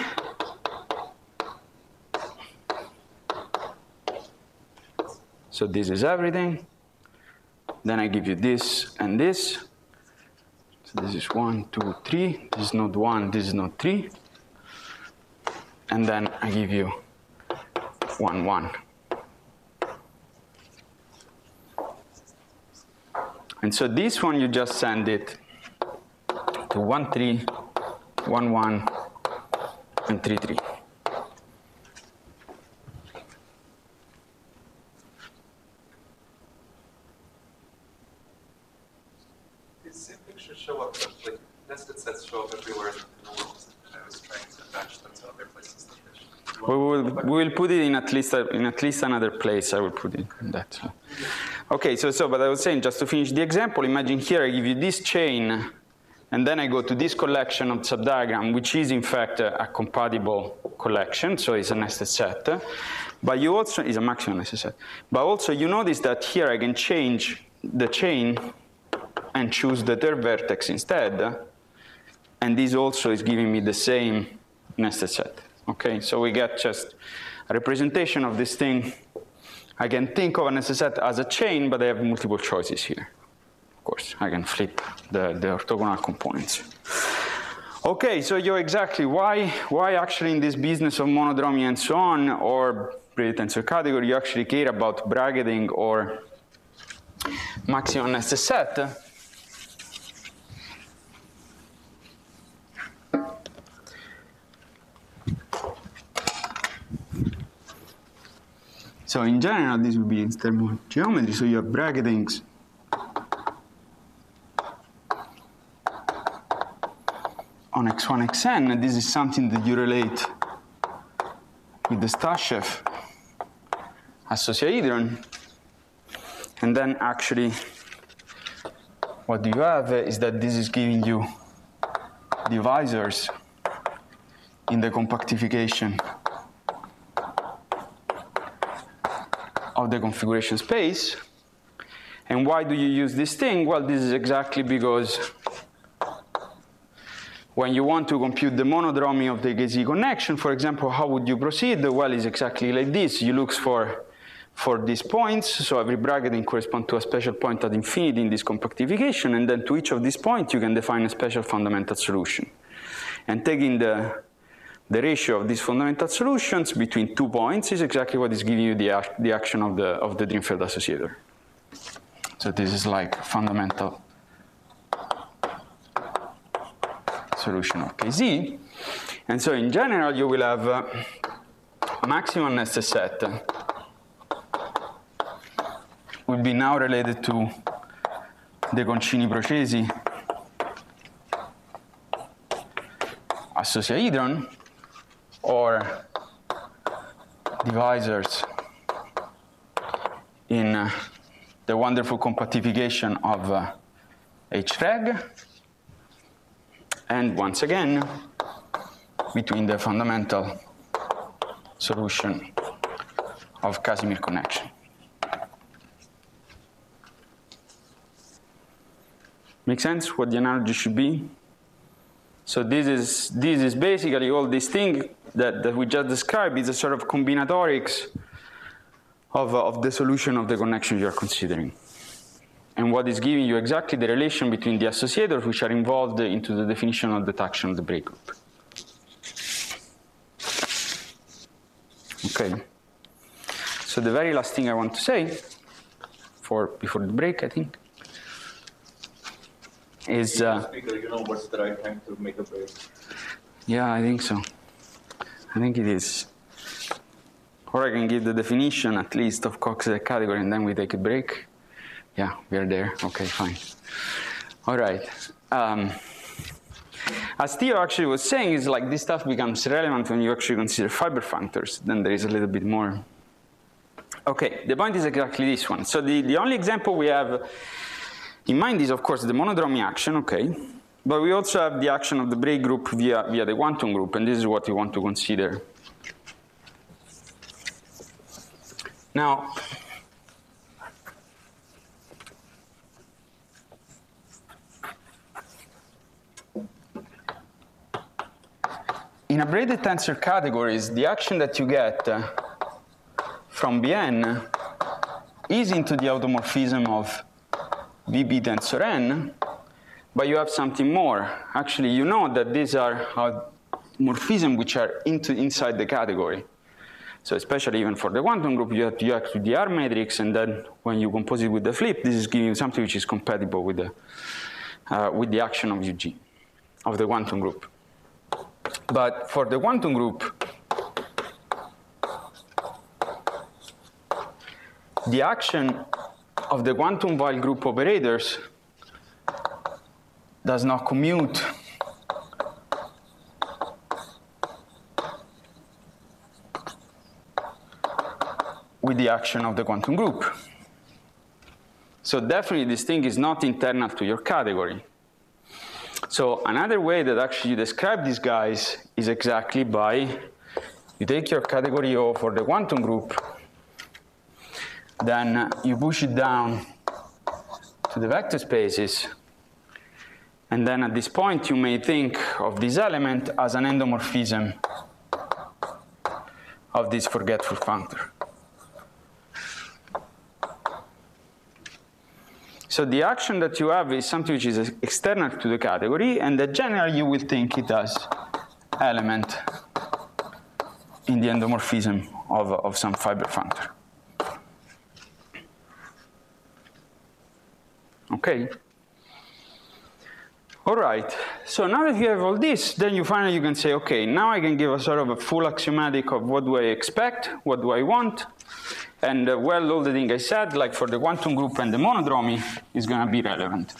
Speaker 1: So this is everything. Then I give you this and this. So this is 1, 2, 3. This is node 1, this is node 3. And then I give you 1, 1. And so this one, you just send it to 1, 3, 1, 1, and 3, 3.
Speaker 3: These same pictures show up, like nested sets show up everywhere in the world. I was trying to match them to other places that they show.
Speaker 1: We will put it in at least another place. I will put it in that. Okay, but I was saying, just to finish the example, imagine here I give you this chain, and then I go to this collection of subdiagram, which is in fact a compatible collection, so it's a nested set. But you also, is a maximum nested set. But also you notice that here I can change the chain and choose the third vertex instead, and this also is giving me the same nested set. Okay, so we get just a representation of this thing. I can think of a nested set as a chain, but I have multiple choices here. Of course, I can flip the orthogonal components. Okay, so you're exactly why actually in this business of monodromy and so on, or braided tensor category, you actually care about bracketing or maximum nested set. So in general, this will be in terms of geometry. So you have bracketings on x1, xn. And this is something that you relate with the Stashev associahedron. And then actually, what you have is that this is giving you divisors in the compactification of the configuration space. And why do you use this thing? Well, this is exactly because when you want to compute the monodromy of the KZ connection, for example, how would you proceed? Well, it's exactly like this. You look for these points, so every bracketing corresponds to a special point at infinity in this compactification, and then to each of these points you can define a special fundamental solution. And taking the ratio of these fundamental solutions between 2 points is exactly what is giving you the action of the Drinfeld associator. So this is like fundamental solution of KZ. And so in general, you will have a maximum nested set will be now related to the Concini-Procesi associahedron, or divisors in the wonderful compactification of H-reg, and once again between the fundamental solution of Casimir connection. Make sense what the analogy should be? So this is basically all this thing that we just described is a sort of combinatorics of the solution of the connection you are considering. And what is giving you exactly the relation between the associators which are involved into the definition of detection of the break group. Okay. So the very last thing I want to say before the break, I think, is
Speaker 2: speaker, you know what's the right time to make a break?
Speaker 1: Yeah, I think so. I think it is. Or I can give the definition at least of Cox's category and then we take a break. Yeah, we are there. Okay, fine. All right. As Theo actually was saying, is like this stuff becomes relevant when you actually consider fiber functors. Then there is a little bit more. Okay, the point is exactly this one. So the only example we have in mind is, of course, the monodromy action, okay. But we also have the action of the break group via the quantum group, and this is what we want to consider. Now, in abraded tensor categories, the action that you get from Bn is into the automorphism of VB tensor n, but you have something more. Actually, you know that these are morphisms which are inside the category. So especially even for the quantum group, you have to act with the R matrix, and then when you compose it with the flip, this is giving you something which is compatible with the action of UG, of the quantum group. But for the quantum group, the action of the quantum Weyl group operators does not commute with the action of the quantum group. So definitely this thing is not internal to your category. So another way that actually you describe these guys is exactly by, you take your category O for the quantum group, then you push it down to the vector spaces, and then at this point you may think of this element as an endomorphism of this forgetful functor. So the action that you have is something which is external to the category, and that generally you will think it as element in the endomorphism of some fiber functor. Okay? All right, so now that you have all this, then you finally can say, okay, now I can give a sort of a full axiomatic of what do I expect, what do I want, and well, all the things I said, like for the quantum group and the monodromy, is going to be relevant.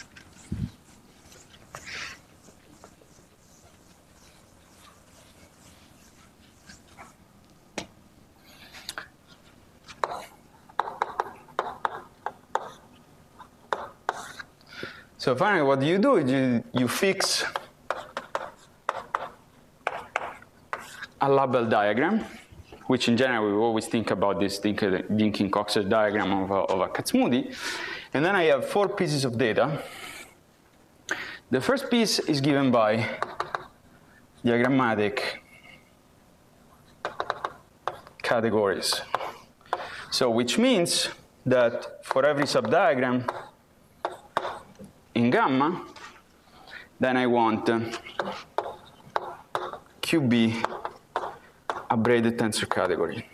Speaker 1: So finally, what you do is you fix a label diagram, which in general we always think about this Dynkin-Coxeter diagram of a Kac-Moody. And then I have 4 pieces of data. The first piece is given by diagrammatic categories. So which means that for every subdiagram in gamma, then I want QB a braided tensor category.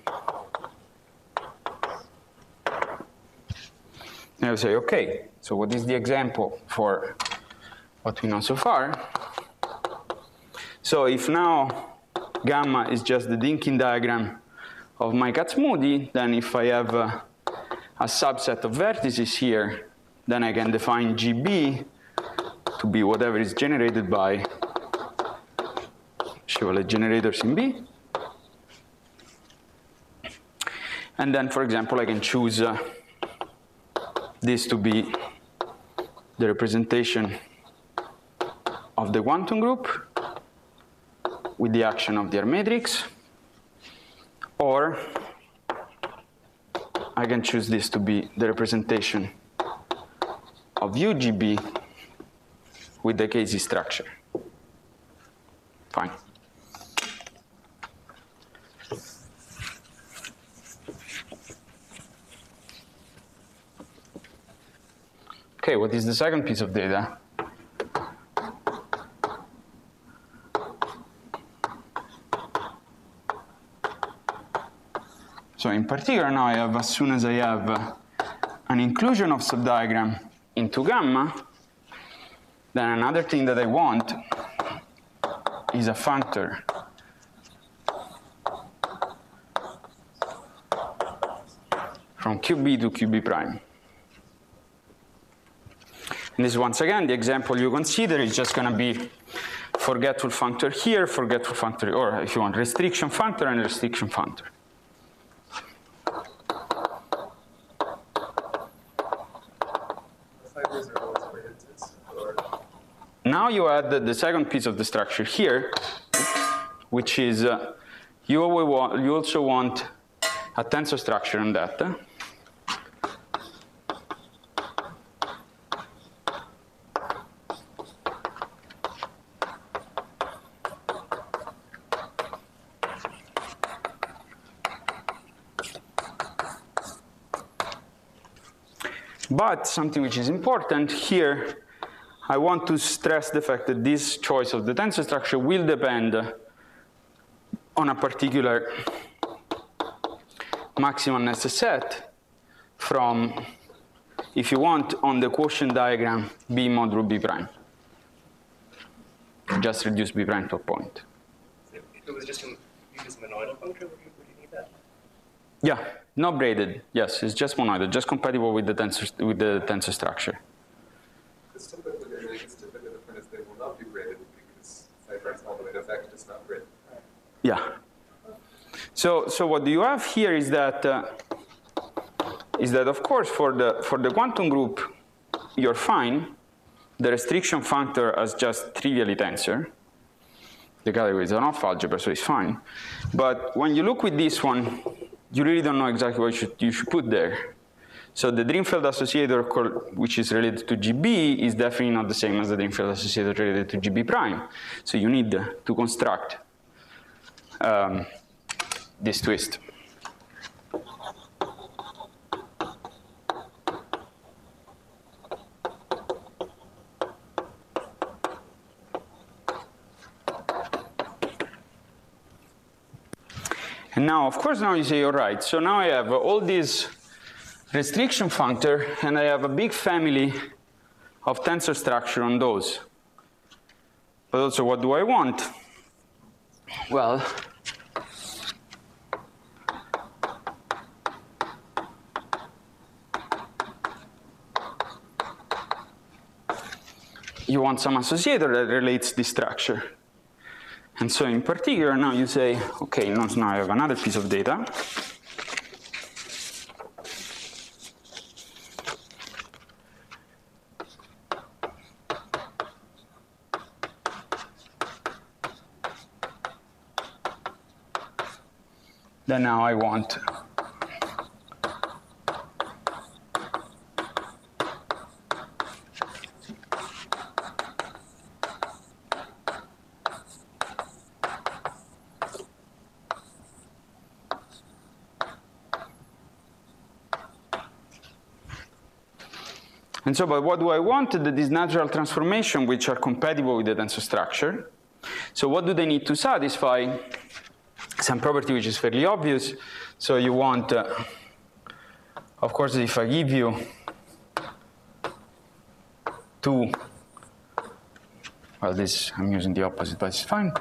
Speaker 1: Now I say, okay, so what is the example for what we know so far? So if now gamma is just the Dynkin diagram of my Kac-Moody, then if I have a subset of vertices here, then I can define GB to be whatever is generated by Chevrolet generators in B. And then, for example, I can choose this to be the representation of the quantum group with the action of the R matrix, or I can choose this to be the representation of UGB with the KZ structure. Fine. Okay, what is the second piece of data? So in particular now I have, as soon as I have an inclusion of subdiagram into gamma, then another thing that I want is a functor from QB to QB prime. And this, once again, the example you consider is just going to be forgetful functor here, forgetful functor, or if you want, restriction functor and restriction functor. Now you add the second piece of the structure here, which is you also want a tensor structure on that. But something which is important here, I want to stress the fact that this choice of the tensor structure will depend on a particular maximum Nernst set from, if you want, on the quotient diagram B modulo B prime. Just reduce B prime to a point.
Speaker 2: If it was just use monoidal function, would you need that?
Speaker 1: Yeah, not braided. Yes, it's just monoidal, just compatible with the tensor structure.
Speaker 3: It's typically different is they will not be braided because Cypress all the way to effect is not braided.
Speaker 1: Yeah. So what you have here is that of course for the quantum group you're fine. The restriction factor as just trivially tensor. The categories are off algebra, so it's fine. But when you look with this one, you really don't know exactly what you should put there. So the Drinfeld associator, which is related to GB, is definitely not the same as the Drinfeld associator related to GB prime. So you need to construct this twist. And now, of course, now you say, all right, so now I have all these restriction functor, and I have a big family of tensor structure on those. But also, what do I want? Well, you want some associator that relates this structure. And so in particular, now you say, okay, now I have another piece of data. Then now I want and so, but what do I want? These natural transformations which are compatible with the tensor structure. So what do they need to satisfy? Some property which is fairly obvious. So you want, of course, if I give you two, well, this, I'm using the opposite, but it's fine.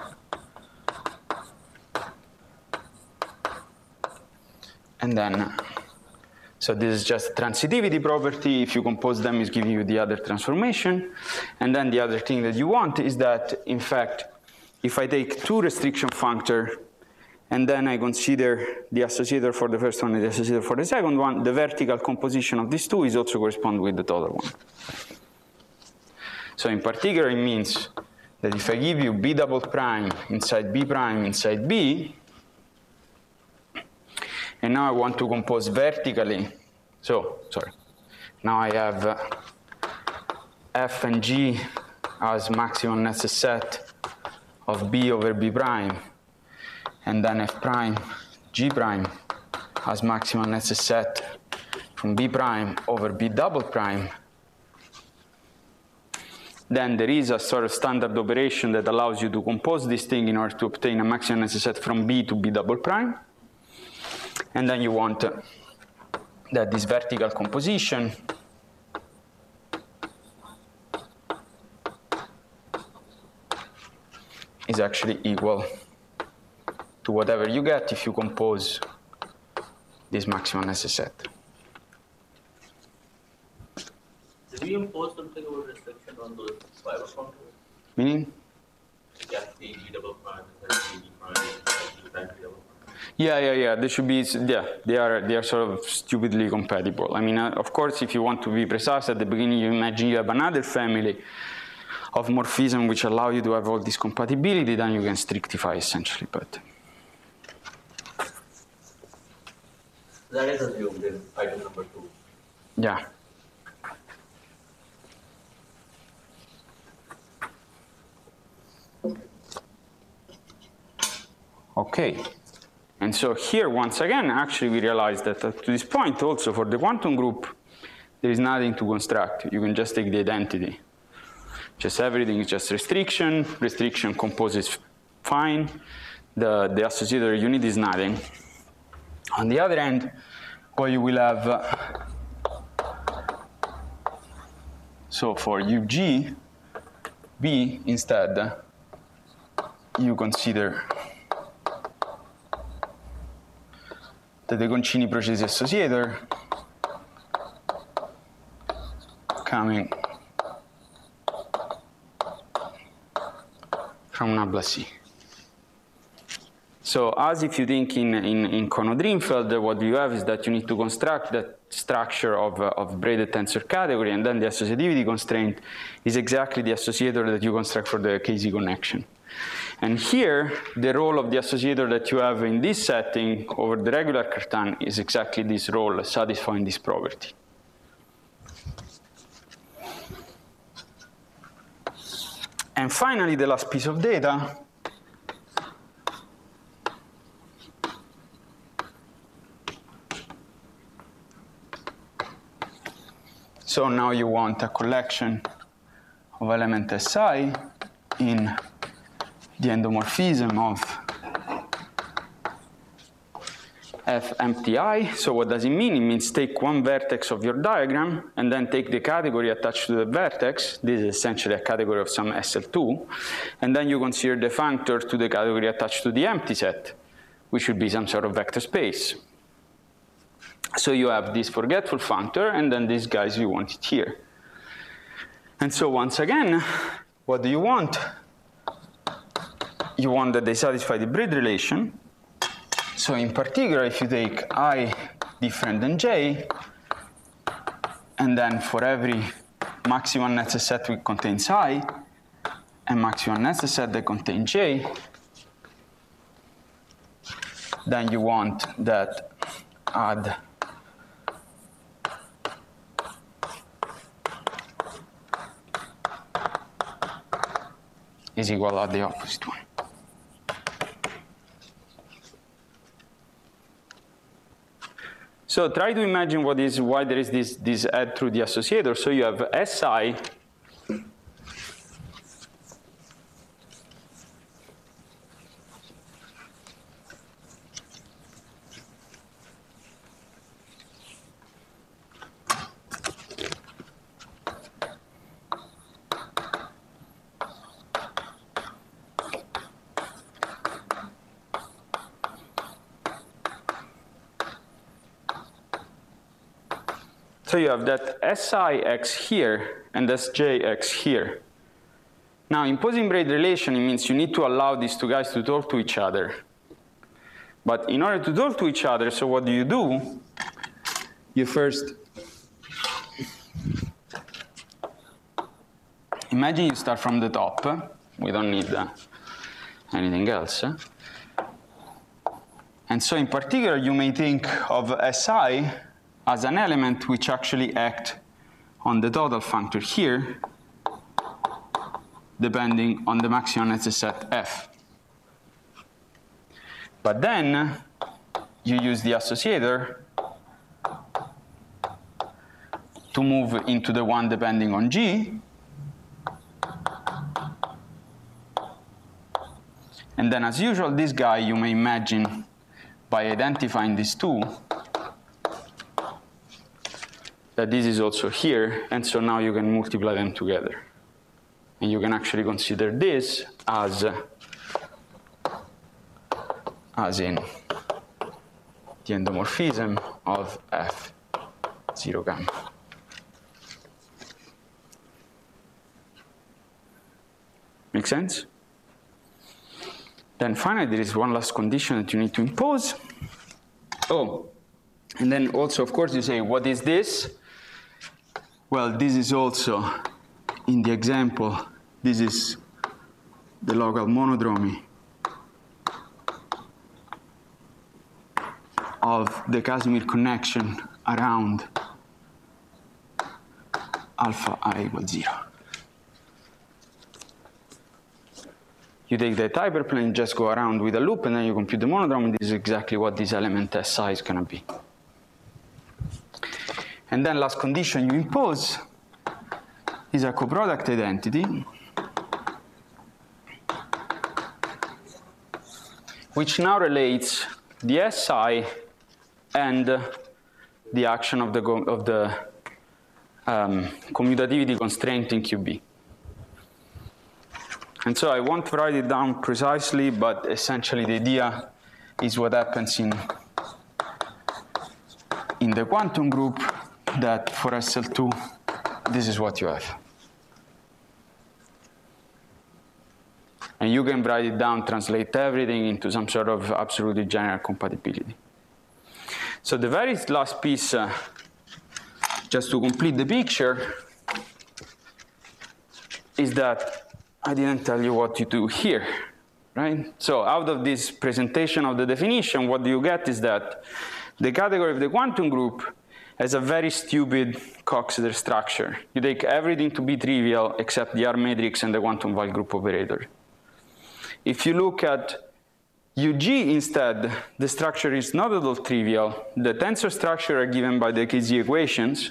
Speaker 1: And then, so this is just transitivity property. If you compose them, it's giving you the other transformation. And then the other thing that you want is that, in fact, if I take two restriction functor, and then I consider the associator for the first one and the associator for the second one, the vertical composition of these two is also correspond with the total one. So in particular, it means that if I give you B double prime inside B prime inside B, and now I want to compose vertically, so, sorry, now I have F and G as maximum Nernst set of B over B prime, and then F prime, G prime as maximum Nernst set from B prime over B double prime. Then there is a sort of standard operation that allows you to compose this thing in order to obtain a maximum Nernst set from B to B double prime. And then you want that this vertical composition is actually equal to whatever you get if you compose this maximum Nernst set.
Speaker 2: Did we impose something about restriction on those fiber functors?
Speaker 1: Meaning?
Speaker 2: Yeah, B double prime, B prime, B prime, B double prime.
Speaker 1: Yeah. They should be. Yeah, they are sort of stupidly compatible. I mean, of course, if you want to be precise at the beginning, you imagine you have another family of morphism which allow you to have all this compatibility. Then you can strictify essentially. But
Speaker 2: that is assumed in item number 2.
Speaker 1: yeah. Okay. And so here, once again, actually we realize that to this point also for the quantum group, there is nothing to construct. You can just take the identity. Just everything is just restriction. Restriction composes fine. The associator unit is nothing. On the other hand, what you will have, so for UG, B instead, you consider the De Concini processi associator coming from nabla C. So as if you think in Kono-Drinfeld, what you have is that you need to construct that structure of braided tensor category, and then the associativity constraint is exactly the associator that you construct for the KZ connection. And here, the role of the associator that you have in this setting over the regular Cartan is exactly this role, satisfying this property. And finally, the last piece of data so now you want a collection of element Si in the endomorphism of F empty I. So what does it mean? It means take one vertex of your diagram and then take the category attached to the vertex. This is essentially a category of some SL2. And then you consider the functor to the category attached to the empty set, which should be some sort of vector space. So you have this forgetful functor, and then these guys, you want it here. And so once again, what do you want? You want that they satisfy the braid relation. So in particular, if you take I different than J, and then for every maximum nested set which contains I, and maximum nested set that contains J, then you want that add is equal to the opposite one. So try to imagine why there is this add through the associator. So you have Si So you have that SIX here and SJX here. Now, imposing braid relation, it means you need to allow these two guys to talk to each other. But in order to talk to each other, so what do? You first imagine you start from the top. We don't need anything else. And so in particular, you may think of Si as an element which actually acts on the total functor here, depending on the maximum nested set F. But then you use the associator to move into the one depending on G, and then as usual, this guy you may imagine by identifying these two, that this is also here, and so now you can multiply them together. And you can actually consider this as in the endomorphism of F0 gamma. Make sense? Then finally, there is one last condition that you need to impose. Oh, and then also, of course, you say, what is this? Well, this is also, in the example, this is the local monodromy of the Casimir connection around alpha I equals 0. You take that hyperplane, just go around with a loop, and then you compute the monodrome, and this is exactly what this element Si is going to be. And then last condition you impose is a coproduct identity, which now relates the SI and the action of the commutativity constraint in QB. And so I won't write it down precisely, but essentially the idea is what happens in the quantum group, that for SL2, this is what you have. And you can write it down, translate everything into some sort of absolutely general compatibility. So the very last piece, just to complete the picture, is that I didn't tell you what you do here, right? So out of this presentation of the definition, what you get is that the category of the quantum group has a very stupid Coxeter structure. You take everything to be trivial except the R matrix and the quantum Weyl group operator. If you look at UG instead, the structure is not at all trivial. The tensor structure are given by the KZ equations.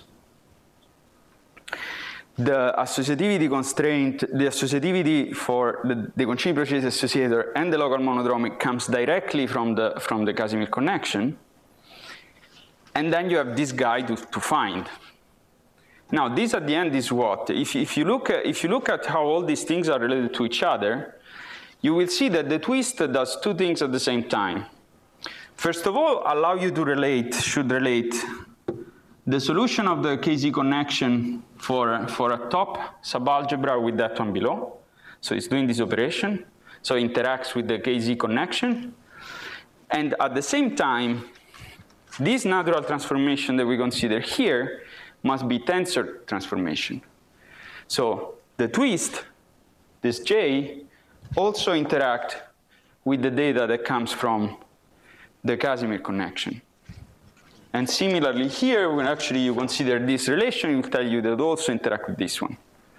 Speaker 1: The associativity constraint, the associativity for the Concini process associator and the local monodromic comes directly from the Casimir connection. And then you have this guy to find. Now, this at the end is what? If you look at how all these things are related to each other, you will see that the twist does two things at the same time. First of all, allow you to should relate the solution of the KZ connection for a top subalgebra with that one below. So it's doing this operation. So it interacts with the KZ connection. And at the same time, this natural transformation that we consider here must be tensor transformation. So the twist, this J, also interact with the data that comes from the Casimir connection. And similarly here, when actually you consider this relation, it will tell you that it also interact with this one.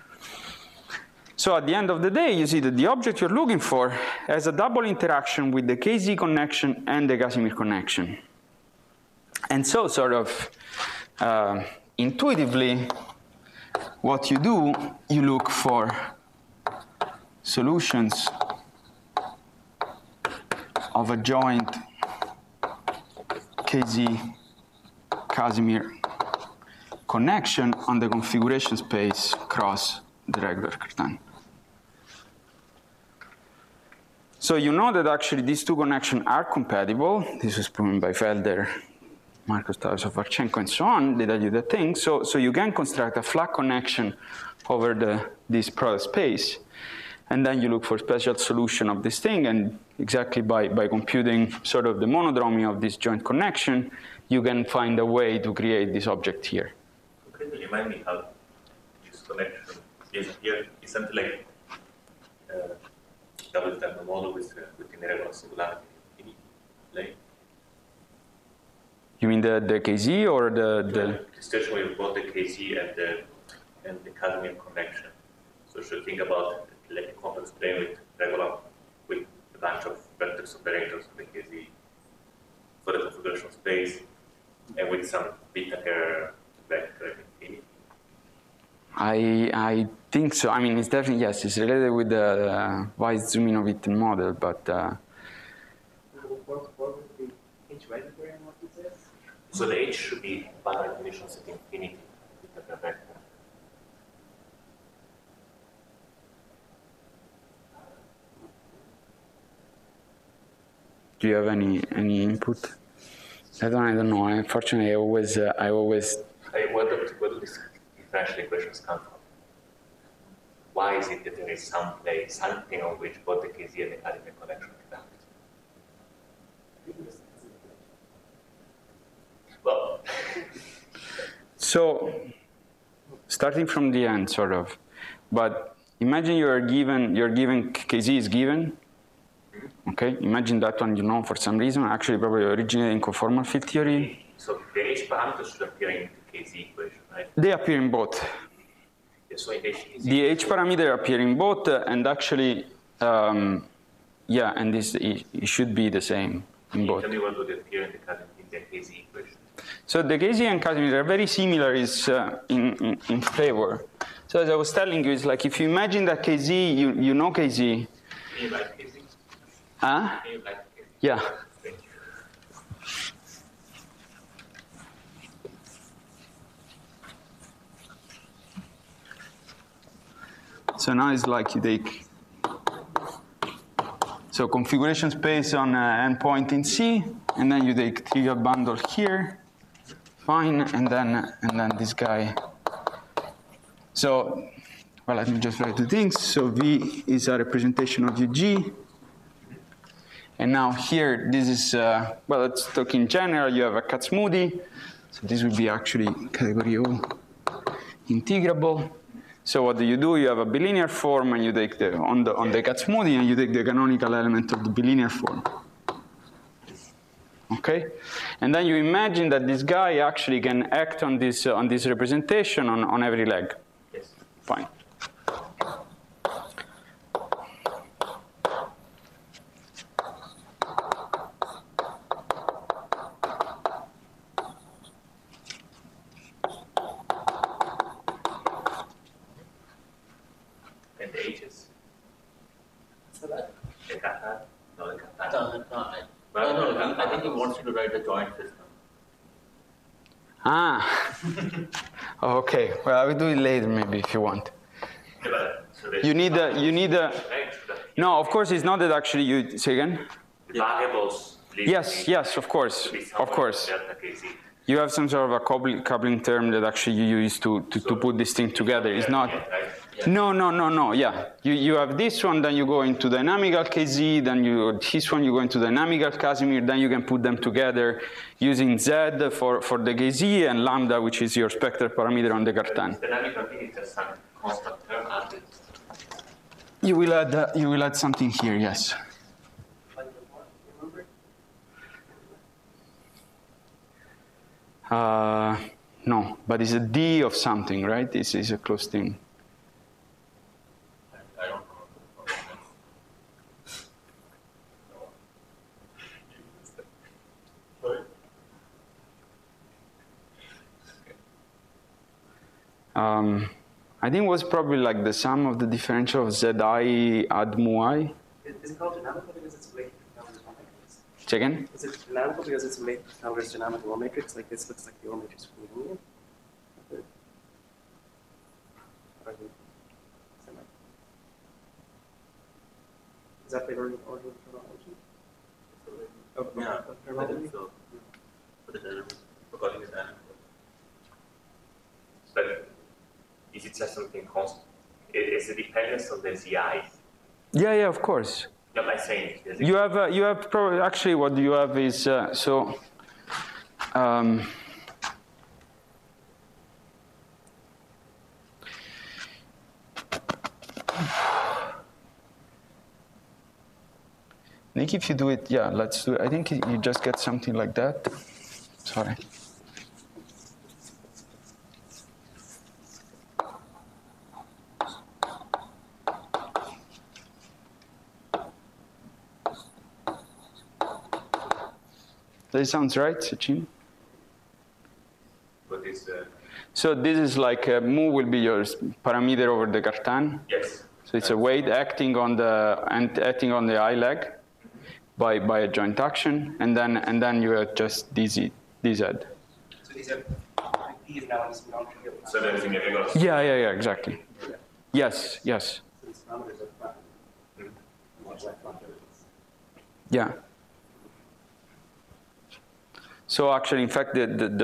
Speaker 1: So at the end of the day, you see that the object you're looking for has a double interaction with the KZ connection and the Casimir connection. And so sort of intuitively, what you do, you look for solutions of a joint KZ-Casimir connection on the configuration space across the regular Cartan. So you know that actually these two connections are compatible. This was proven by Felder, Marcus Tarasov-Archenko, and so on. They tell you the thing. So you can construct a flat connection over this product space. And then you look for special solution of this thing, and exactly by computing sort of the monodromy of this joint connection, you can find a way to create this object here.
Speaker 4: Can you remind me how this connection is here? It's something like double thermal model with irregular singularity, right?
Speaker 1: You mean the KZ or the
Speaker 4: situation where you've got the KZ and the Casimir connection. So you should think about like a complex plane with regular, with a bunch of vectors operators in the KZ for the configuration space, and with some beta pair vector infinity.
Speaker 1: I think so. I mean, it's definitely, yes, it's related with the Weiss-Zumino-Witten model, but
Speaker 2: What would be H vector and what is this?
Speaker 4: So the H should be boundary conditions at infinity with the vector.
Speaker 1: do you have any input? I don't know. Unfortunately, I always.
Speaker 4: Where do these differential equations come from? Why is it that there is something on which both the KZ and the Casimir connection can act? Well,
Speaker 1: So, starting from the end, sort of, but imagine you're given KZ is given. Okay, imagine that one, you know, for some reason, actually probably originated in conformal field theory.
Speaker 4: so the H parameters should appear in the KZ equation, right?
Speaker 1: They appear in both.
Speaker 4: Yeah, so in H is
Speaker 1: The H parameter appear in both, and actually, yeah, and this it should be the same in both.
Speaker 4: Tell me what would appear in the KZ equation.
Speaker 1: So the KZ and Casimir are very similar is in flavor. So as I was telling you, it's like if you imagine that KZ, you know KZ.
Speaker 4: Can you like KZ?
Speaker 1: Huh?
Speaker 4: Can you like KZ?
Speaker 1: Yeah.
Speaker 4: Thank you.
Speaker 1: So now it's like you take, so configuration space on endpoint in C, and then you take trivial bundle here, fine, and then this guy. So, well, let me just write the things. So V is a representation of UG. And now here, this is, well, let's talk in general. You have a Kac-Moody. So this would be actually category O integrable. So what do? You have a bilinear form, and you take the on the Kac-Moody, and you take the canonical element of the bilinear form. Okay, and then you imagine that this guy actually can act on this representation on every leg.
Speaker 4: Yes.
Speaker 1: Fine.
Speaker 4: And the H's.
Speaker 2: So that,
Speaker 4: The kata. No, the kata.
Speaker 2: no, I think he wants you to write a joint system.
Speaker 1: Ah. Okay. Well, I will do it later, maybe, if you want.
Speaker 4: Yeah, but, so
Speaker 1: You need a. No, of course, it's not that actually you say again.
Speaker 4: The variables.
Speaker 1: Yes, of course, of course.
Speaker 4: Delta KZ.
Speaker 1: You have some sort of a coupling term that actually you use to put this thing together. It's not.
Speaker 4: Right?
Speaker 1: No. Yeah, you have this one, then you go into dynamical KZ, then this one you go into dynamical Casimir, then you can put them together using Z for the KZ and lambda, which is your spectral parameter on the Cartan.
Speaker 4: Dynamical thing is just some constant term added.
Speaker 1: You will add something here, yes.
Speaker 2: Like the what? Remember?
Speaker 1: No, but it's a D of something, right? This is a close thing.
Speaker 2: I don't know.
Speaker 1: I think it was probably like the sum of the differential of Zi ad mu I.
Speaker 2: Is it called dynamical because it's related to Calder's law matrix?
Speaker 1: Check again?
Speaker 2: Is it dynamical because it's related to Calder's dynamic law matrix? Like this looks like the law matrix from the union? Is that the order of terminology?
Speaker 4: Yeah, I think so. For the dynamic, according to dynamic. But is it just something constant? Is it dependence on the ZI?
Speaker 1: Yeah, of course.
Speaker 4: No, I'm saying it.
Speaker 1: You have probably actually what you have is so. I think if you do it, yeah, let's do it. I think you just get something like that. Sorry. That sounds right, Sachin?
Speaker 4: What is
Speaker 1: So this is like mu will be your parameter over the Cartan.
Speaker 4: yes.
Speaker 1: So it's a weight acting on the I leg by a joint action, and then you have just dz.
Speaker 2: So these are P is now in this non-trivial.
Speaker 4: So there is a Pythagoras.
Speaker 1: Yeah, exactly. Yes.
Speaker 2: Since parameters are flat. Much like flat derivatives.
Speaker 1: Yeah. So actually, in fact,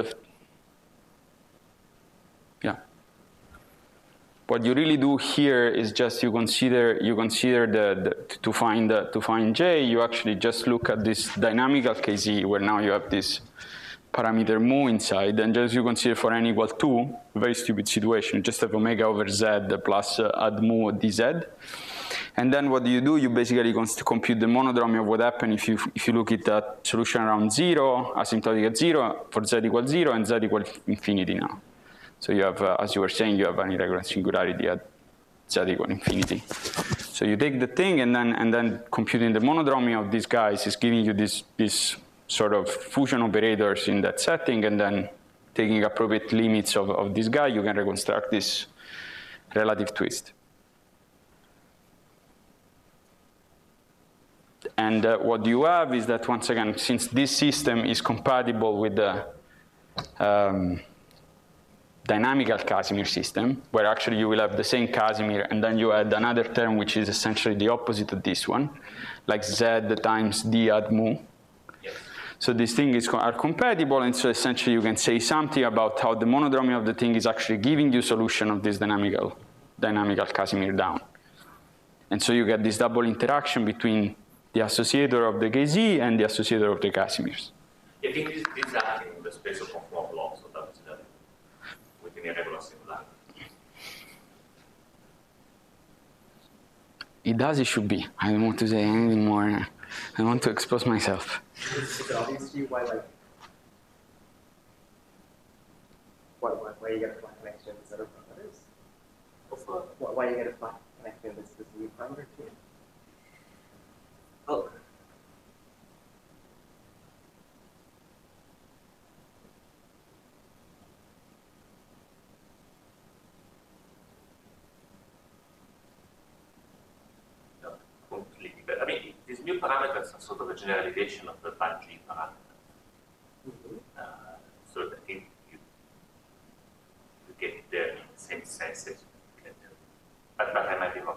Speaker 1: what you really do here is just you consider to find J, you actually just look at this dynamical KZ where now you have this parameter mu inside, and just you consider for n equal 2, very stupid situation, just have omega over z plus ad mu dz. And then what do? You basically compute the monodromy of what happened if you look at that solution around 0, asymptotic at 0, for z equals 0 and z equals infinity now. So you have, as you were saying, you have an irregular singularity at z equals infinity. So you take the thing and then computing the monodromy of these guys is giving you this sort of fusion operators in that setting, and then taking appropriate limits of this guy, you can reconstruct this relative twist. And what you have is that, once again, since this system is compatible with the dynamical Casimir system, where actually you will have the same Casimir, and then you add another term which is essentially the opposite of this one, like Z times D ad mu. So these things are compatible, and so essentially you can say something about how the monodromy of the thing is actually giving you solution of this dynamical Casimir down. And so you get this double interaction between the associator of the KZ and the associator of the Casimirs.
Speaker 4: I think this is acting in the space of conformal blocks, so that's within a regular singularity.
Speaker 1: It does, it should be. I don't want to say anything more. I want to expose myself.
Speaker 5: Is it obvious to you why, like, why you get a flat connection instead of others? Why you get a flat connection in this new parameter too?
Speaker 4: Oh. No, completely. But I mean, these new parameters are sort of a generalization of the Bungie parameter. So that you get the same sense as you can do. But I might be wrong.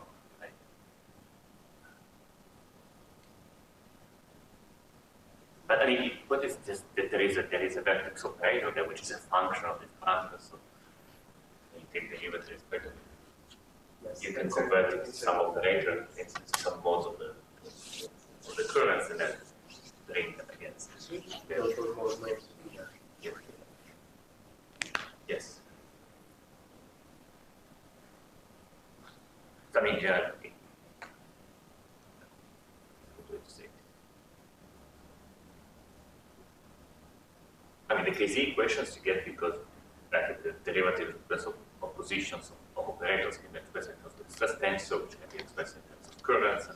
Speaker 4: But I mean, what is just that there is a vertex operator there which is a function of this parameter. So when you take the derivative,
Speaker 5: Yes.
Speaker 4: you can convert it to some operator into some modes of the currents and then bring them against. Yes. I mean, generally. I mean, the KZ equations you get because like, the derivative of positions of operators can be expressed in terms of stress tensor, which can be expressed in terms of currents.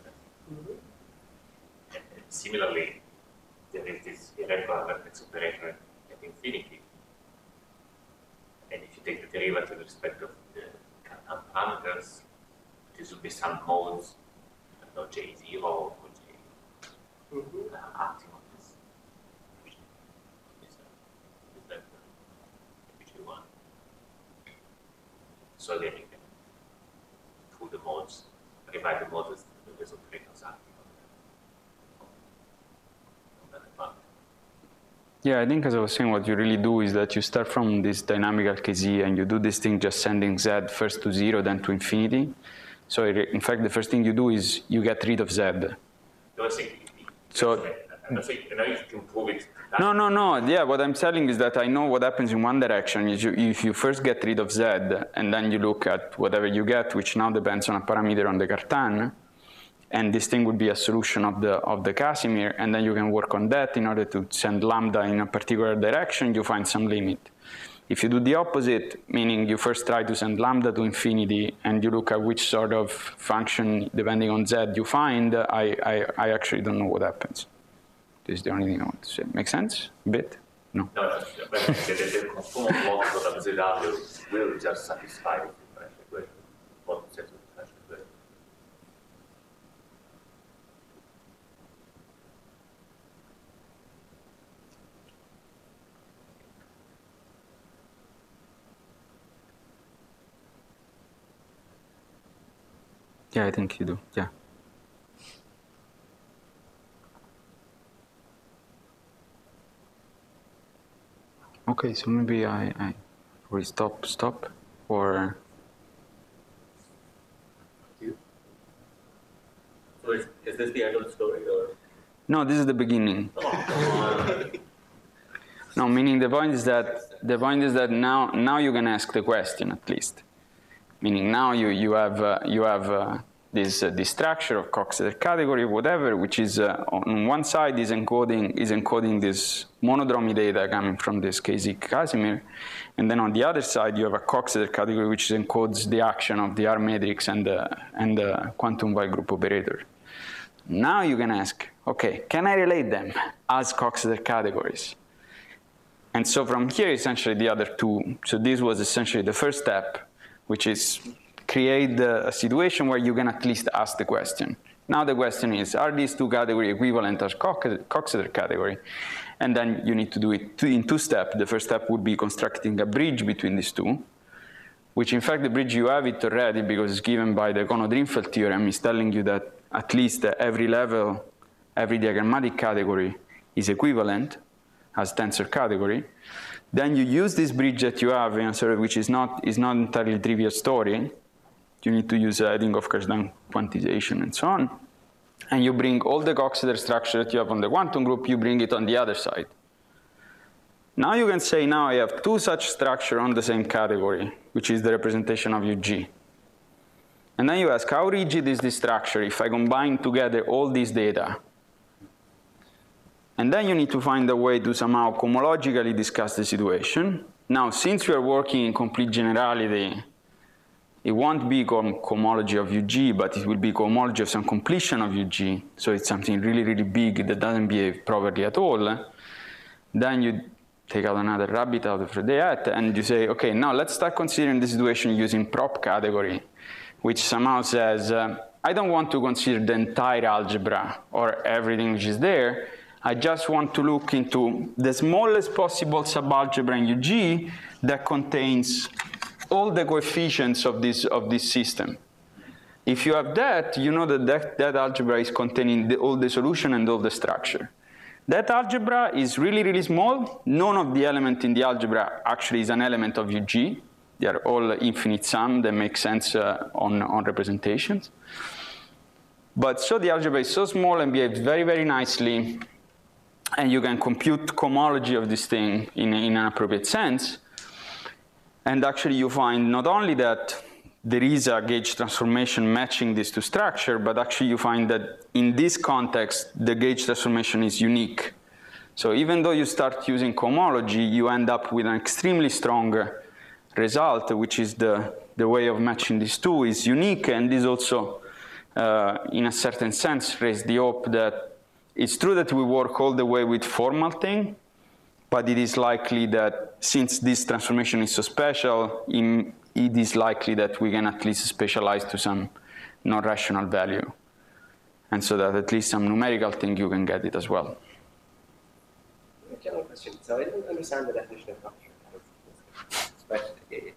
Speaker 4: And similarly, there is this irregular vertex operator at infinity. And if you take the derivative with respect of the Cartan parameters, this would be some modes, I don't know, J0 or J acting on this. So then you can pull the modes, divide the modes as operators acting on that part.
Speaker 1: Yeah, I think as I was saying, what you really do is that you start from this dynamical KZ and you do this thing just sending Z first to 0, then to infinity. So in fact, the first thing you do is you get rid of Z. So
Speaker 4: I'm not saying you can prove it.
Speaker 1: No. Yeah, what I'm telling is that I know what happens in one direction. If you first get rid of Z, and then you look at whatever you get, which now depends on a parameter on the Cartan, and this thing would be a solution of the Casimir, and then you can work on that in order to send lambda in a particular direction, you find some limit. If you do the opposite, meaning you first try to send lambda to infinity, and you look at which sort of function, depending on Z, you find, I actually don't know what happens. This is the only thing I want to say. Make sense? A bit? No.
Speaker 4: No, but the conformal blocks of MZW will just satisfy the differential equation. What set of differential equation?
Speaker 1: Yeah, I think you do. Yeah. Okay, so maybe I will stop, or...
Speaker 2: So is this the end of the story, or?
Speaker 1: No, this is the beginning. No, meaning the point is that now you can ask the question at least. Meaning now you have this structure of Coxeter category, whatever, which is on one side is encoding this monodromy data coming from this KZ Casimir, and then on the other side you have a Coxeter category which encodes the action of the R matrix and the quantum Weil group operator. Now you can ask, okay, can I relate them as Coxeter categories? And so from here, essentially the other two. So this was essentially the first step, which is create a situation where you can at least ask the question. Now the question is, are these two categories equivalent as Coxeter category? And then you need to do it in two steps. The first step would be constructing a bridge between these two, which in fact the bridge you have it already because it's given by the Kono-Drinfeld theorem. Is telling you that at least every level, every diagrammatic category is equivalent as tensor category. Then you use this bridge that you have in a sort of which is not entirely trivial story. You need to use Eddinghoff-Kazhdan quantization and so on. And you bring all the Coxeter structure that you have on the quantum group, you bring it on the other side. Now you can say, now I have two such structure on the same category, which is the representation of UG. And then you ask, how rigid is this structure if I combine together all these data? And then you need to find a way to somehow cohomologically discuss the situation. Now, since we are working in complete generality, it won't be cohomology of UG, but it will be cohomology of some completion of UG. So it's something really, really big that doesn't behave properly at all. Then you take out another rabbit out of the hat, and you say, okay, now let's start considering the situation using prop category, which somehow says, I don't want to consider the entire algebra or everything which is there. I just want to look into the smallest possible subalgebra in UG that contains all the coefficients of this system. If you have that, you know that algebra is containing all the solution and all the structure. That algebra is really, really small. None of the elements in the algebra actually is an element of UG. They are all infinite sum that make sense on representations. But so the algebra is so small and behaves very, very nicely, and you can compute cohomology of this thing in an appropriate sense. And actually you find not only that there is a gauge transformation matching these two structures, but actually you find that in this context, the gauge transformation is unique. So even though you start using cohomology, you end up with an extremely strong result, which is the way of matching these two is unique, and this also, in a certain sense, raises the hope that it's true that we work all the way with formal thing, but it is likely that since this transformation is so special, it is likely that we can at least specialize to some non-rational value. And so that at least some numerical thing you can get it as well.
Speaker 5: A general question. So I didn't understand the definition of Coxeter category,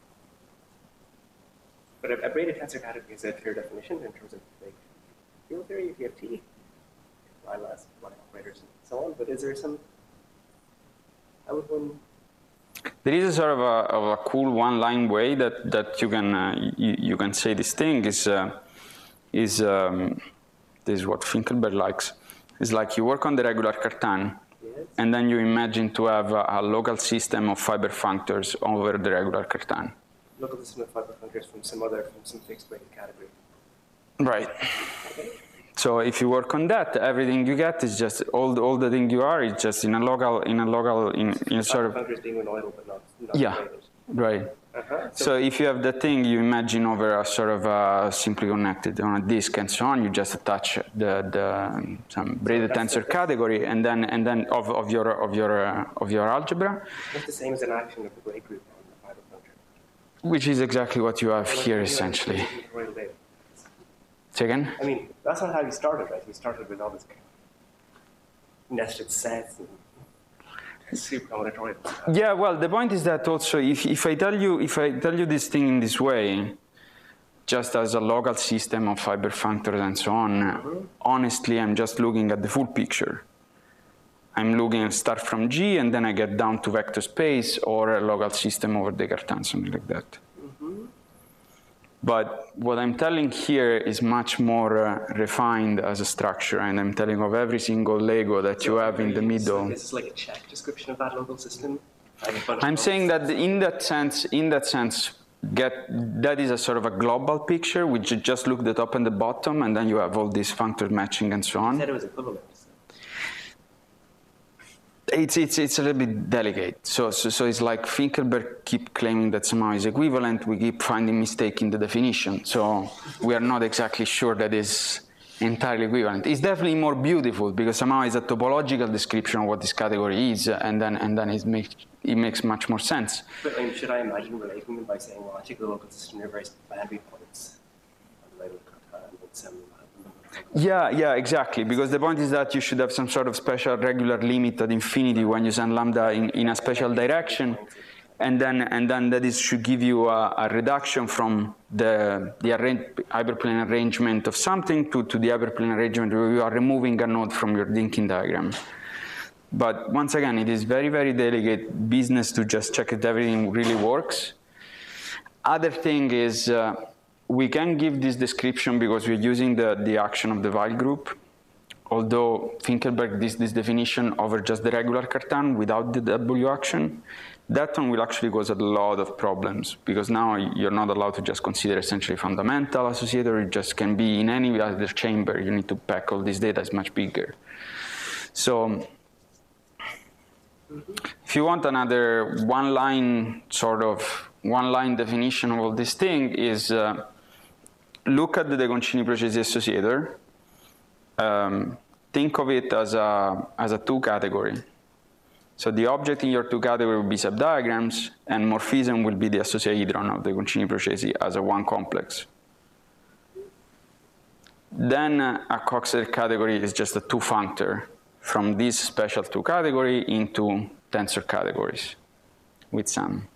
Speaker 5: but a braided tensor category is a clear definition in terms of like field theory, PFT, line last, line operators, and so on. But is there some? How would one?
Speaker 1: There is a sort of a cool one-line way that you can you can say this thing is this is what Finkelberg likes. It's like you work on the regular Cartan, yes, and then you imagine to have a local system of fiber functors over the regular Cartan.
Speaker 5: Local system of fiber functors from some fixed braided category.
Speaker 1: Right.
Speaker 5: Okay.
Speaker 1: So if you work on that, everything you get is just all the thing you are is just in a local in a sort of
Speaker 5: functors being monoidal but not
Speaker 1: yeah,
Speaker 5: braided.
Speaker 1: right. So if you have the thing, you imagine over a sort of simply connected on a disk and so on. You just attach some braided tensor category, and then of your algebra.
Speaker 5: That's the same as an action of the braid group on the fiber functor.
Speaker 1: Which is exactly what you have here essentially. Say again?
Speaker 5: I mean, that's not how you started, right? You started with all this nested sets and super combinatorial.
Speaker 1: Yeah, well, the point is that also if I tell you this thing in this way, just as a local system of fiber functors and so on, honestly, I'm just looking at the full picture. I'm looking at start from G and then I get down to vector space or a local system over the Cartan, something like that. But what I'm telling here is much more refined as a structure, and I'm telling of every single Lego that you have in the middle.
Speaker 5: So this is like a check description of that local system?
Speaker 1: I'm saying that in that sense, that is a sort of a global picture, which you just look the top and the bottom, and then you have all these functor matching and so on.
Speaker 5: You said it was equivalent.
Speaker 1: It's a little bit delicate. So it's like Finkelberg keep claiming that somehow is equivalent. We keep finding mistake in the definition. So we are not exactly sure that is entirely equivalent. It's definitely more beautiful because somehow it's a topological description of what this category is, and then it makes much more sense.
Speaker 5: But should I imagine relating them by saying, well, I take the local system universe boundary points on the label with some.
Speaker 1: Yeah, exactly. Because the point is that you should have some sort of special regular limit at infinity when you send lambda in a special direction, and then that should give you a reduction from the hyperplane arrangement of something to the hyperplane arrangement where you are removing a node from your linking diagram. But once again, it is very, very delicate business to just check if everything really works. Other thing is, we can give this description because we're using the action of the Weil group. Although Finkelberg did this definition over just the regular Cartan without the W action, that one will actually cause a lot of problems because now you're not allowed to just consider essentially fundamental associator. It just can be in any other chamber. You need to pack all this data. It's much bigger. So if you want another one-line definition of all this thing is look at the De Concini Procesi associator. Think of it as a two category. So the object in your two category will be subdiagrams, and morphism will be the associahedron of the Concini Procesi as a one complex. Then a Coxeter category is just a two functor from this special two category into tensor categories with some.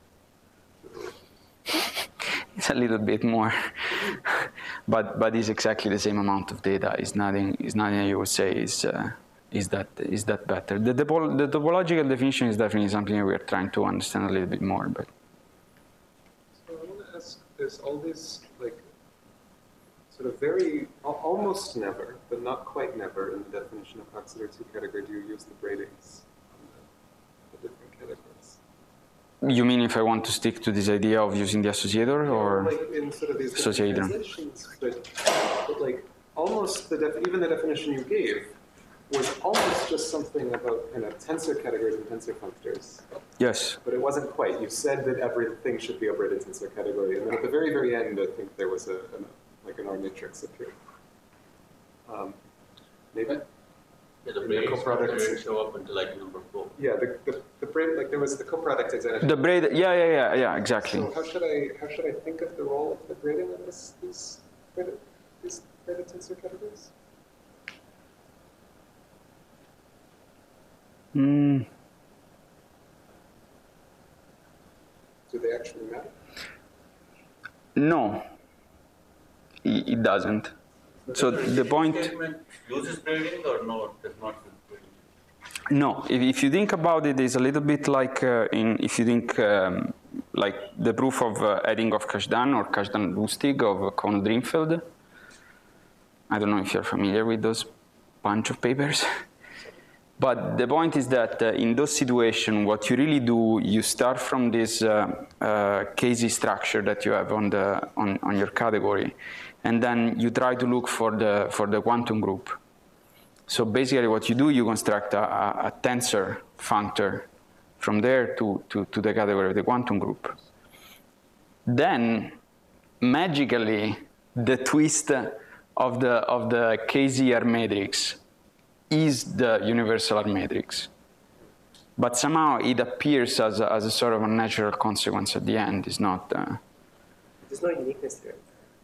Speaker 1: It's a little bit more, but it's exactly the same amount of data. It's nothing you would say is that better. The topological definition is definitely something that we are trying to understand a little bit more. But
Speaker 3: so I want to ask: there's all these like sort of very almost never, but not quite never, in the definition of Coxeter two category, do you use the gradings on the different categories?
Speaker 1: You mean if I want to stick to this idea of using the associator or
Speaker 3: like in sort of these
Speaker 1: associahedron?
Speaker 3: translations, but like almost even the definition you gave was almost just something about tensor categories and tensor functors.
Speaker 1: Yes.
Speaker 3: But it wasn't quite. You said that everything should be a braided tensor category, and then at the very, very end, I think there was an R matrix appeared. Maybe.
Speaker 2: Yeah, the braided didn't show up until like number 4.
Speaker 3: Yeah, the braid, like there was the coproduct example.
Speaker 1: The braid, yeah, exactly.
Speaker 3: So how should I think of the role of the grading in these braided tensor categories? Do they actually matter?
Speaker 1: No, it doesn't. So the point.
Speaker 2: Uses braiding or no? It does not use braiding.
Speaker 1: No, if you think about it, it's a little bit like if you think like the proof of adding of Kashdan or Kashdan-Lustig of Kohn-Drinfeld. I don't know if you're familiar with those bunch of papers. But the point is that in those situations, what you really do, you start from this KZ structure that you have on your category, and then you try to look for the quantum group. So basically, what you do, you construct a tensor functor from there to the category of the quantum group. Then, magically, the twist of the KZ R matrix is the universal R matrix. But somehow it appears as a sort of a natural consequence at the end. It's not.
Speaker 5: There's no uniqueness there.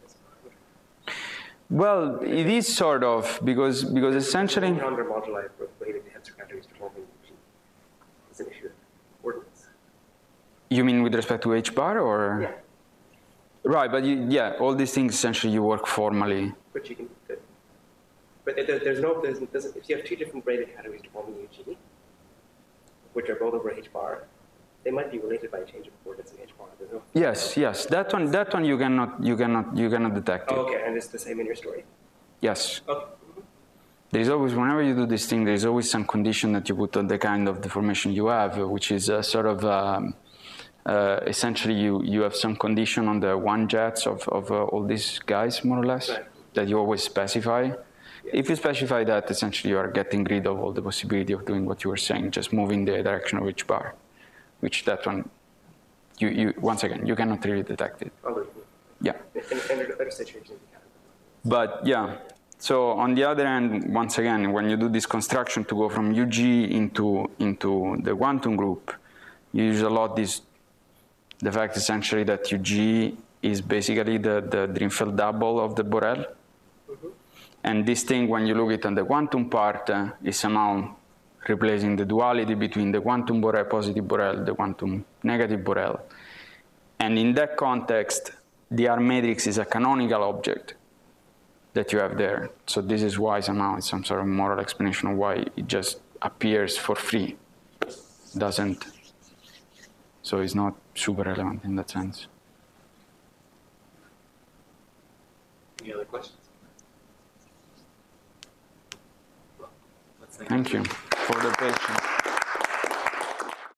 Speaker 1: Well, it is sort of because essentially.
Speaker 5: Under moduli related to tensor categories determining is an issue of ordinance.
Speaker 1: You mean with respect to H bar or?
Speaker 5: Yeah.
Speaker 1: Right, but all these things essentially you work formally.
Speaker 5: But you can. But if you have two different braided categories deforming UG, which are both over H bar, they might be related by a change of coordinates in H bar.
Speaker 1: Yes. That one you cannot detect.
Speaker 5: Oh, okay, and it's the same in your story.
Speaker 1: Yes.
Speaker 5: Okay.
Speaker 1: There's always, whenever you do this thing, there's always some condition that you put on the kind of deformation you have, which is sort of essentially you have some condition on the one jets of all these guys, more or less,
Speaker 5: right,
Speaker 1: that you always specify. If you specify that, essentially you are getting rid of all the possibility of doing what you were saying, just moving the direction of each bar, which that one, you once again, you cannot really detect it.
Speaker 5: Oh,
Speaker 1: yeah.
Speaker 5: And other situations.
Speaker 1: But yeah, So on the other hand, once again, when you do this construction to go from UG into the quantum group, you use a lot the fact essentially that UG is basically the Drinfeld double of the Borel. And this thing, when you look at on the quantum part, is somehow replacing the duality between the quantum Borel, positive Borel, the quantum negative Borel. And in that context, the R matrix is a canonical object that you have there. So this is why somehow it's some sort of moral explanation of why it just appears for free. Doesn't. So it's not super relevant in that sense.
Speaker 2: Any other questions?
Speaker 1: Thank you for the patience.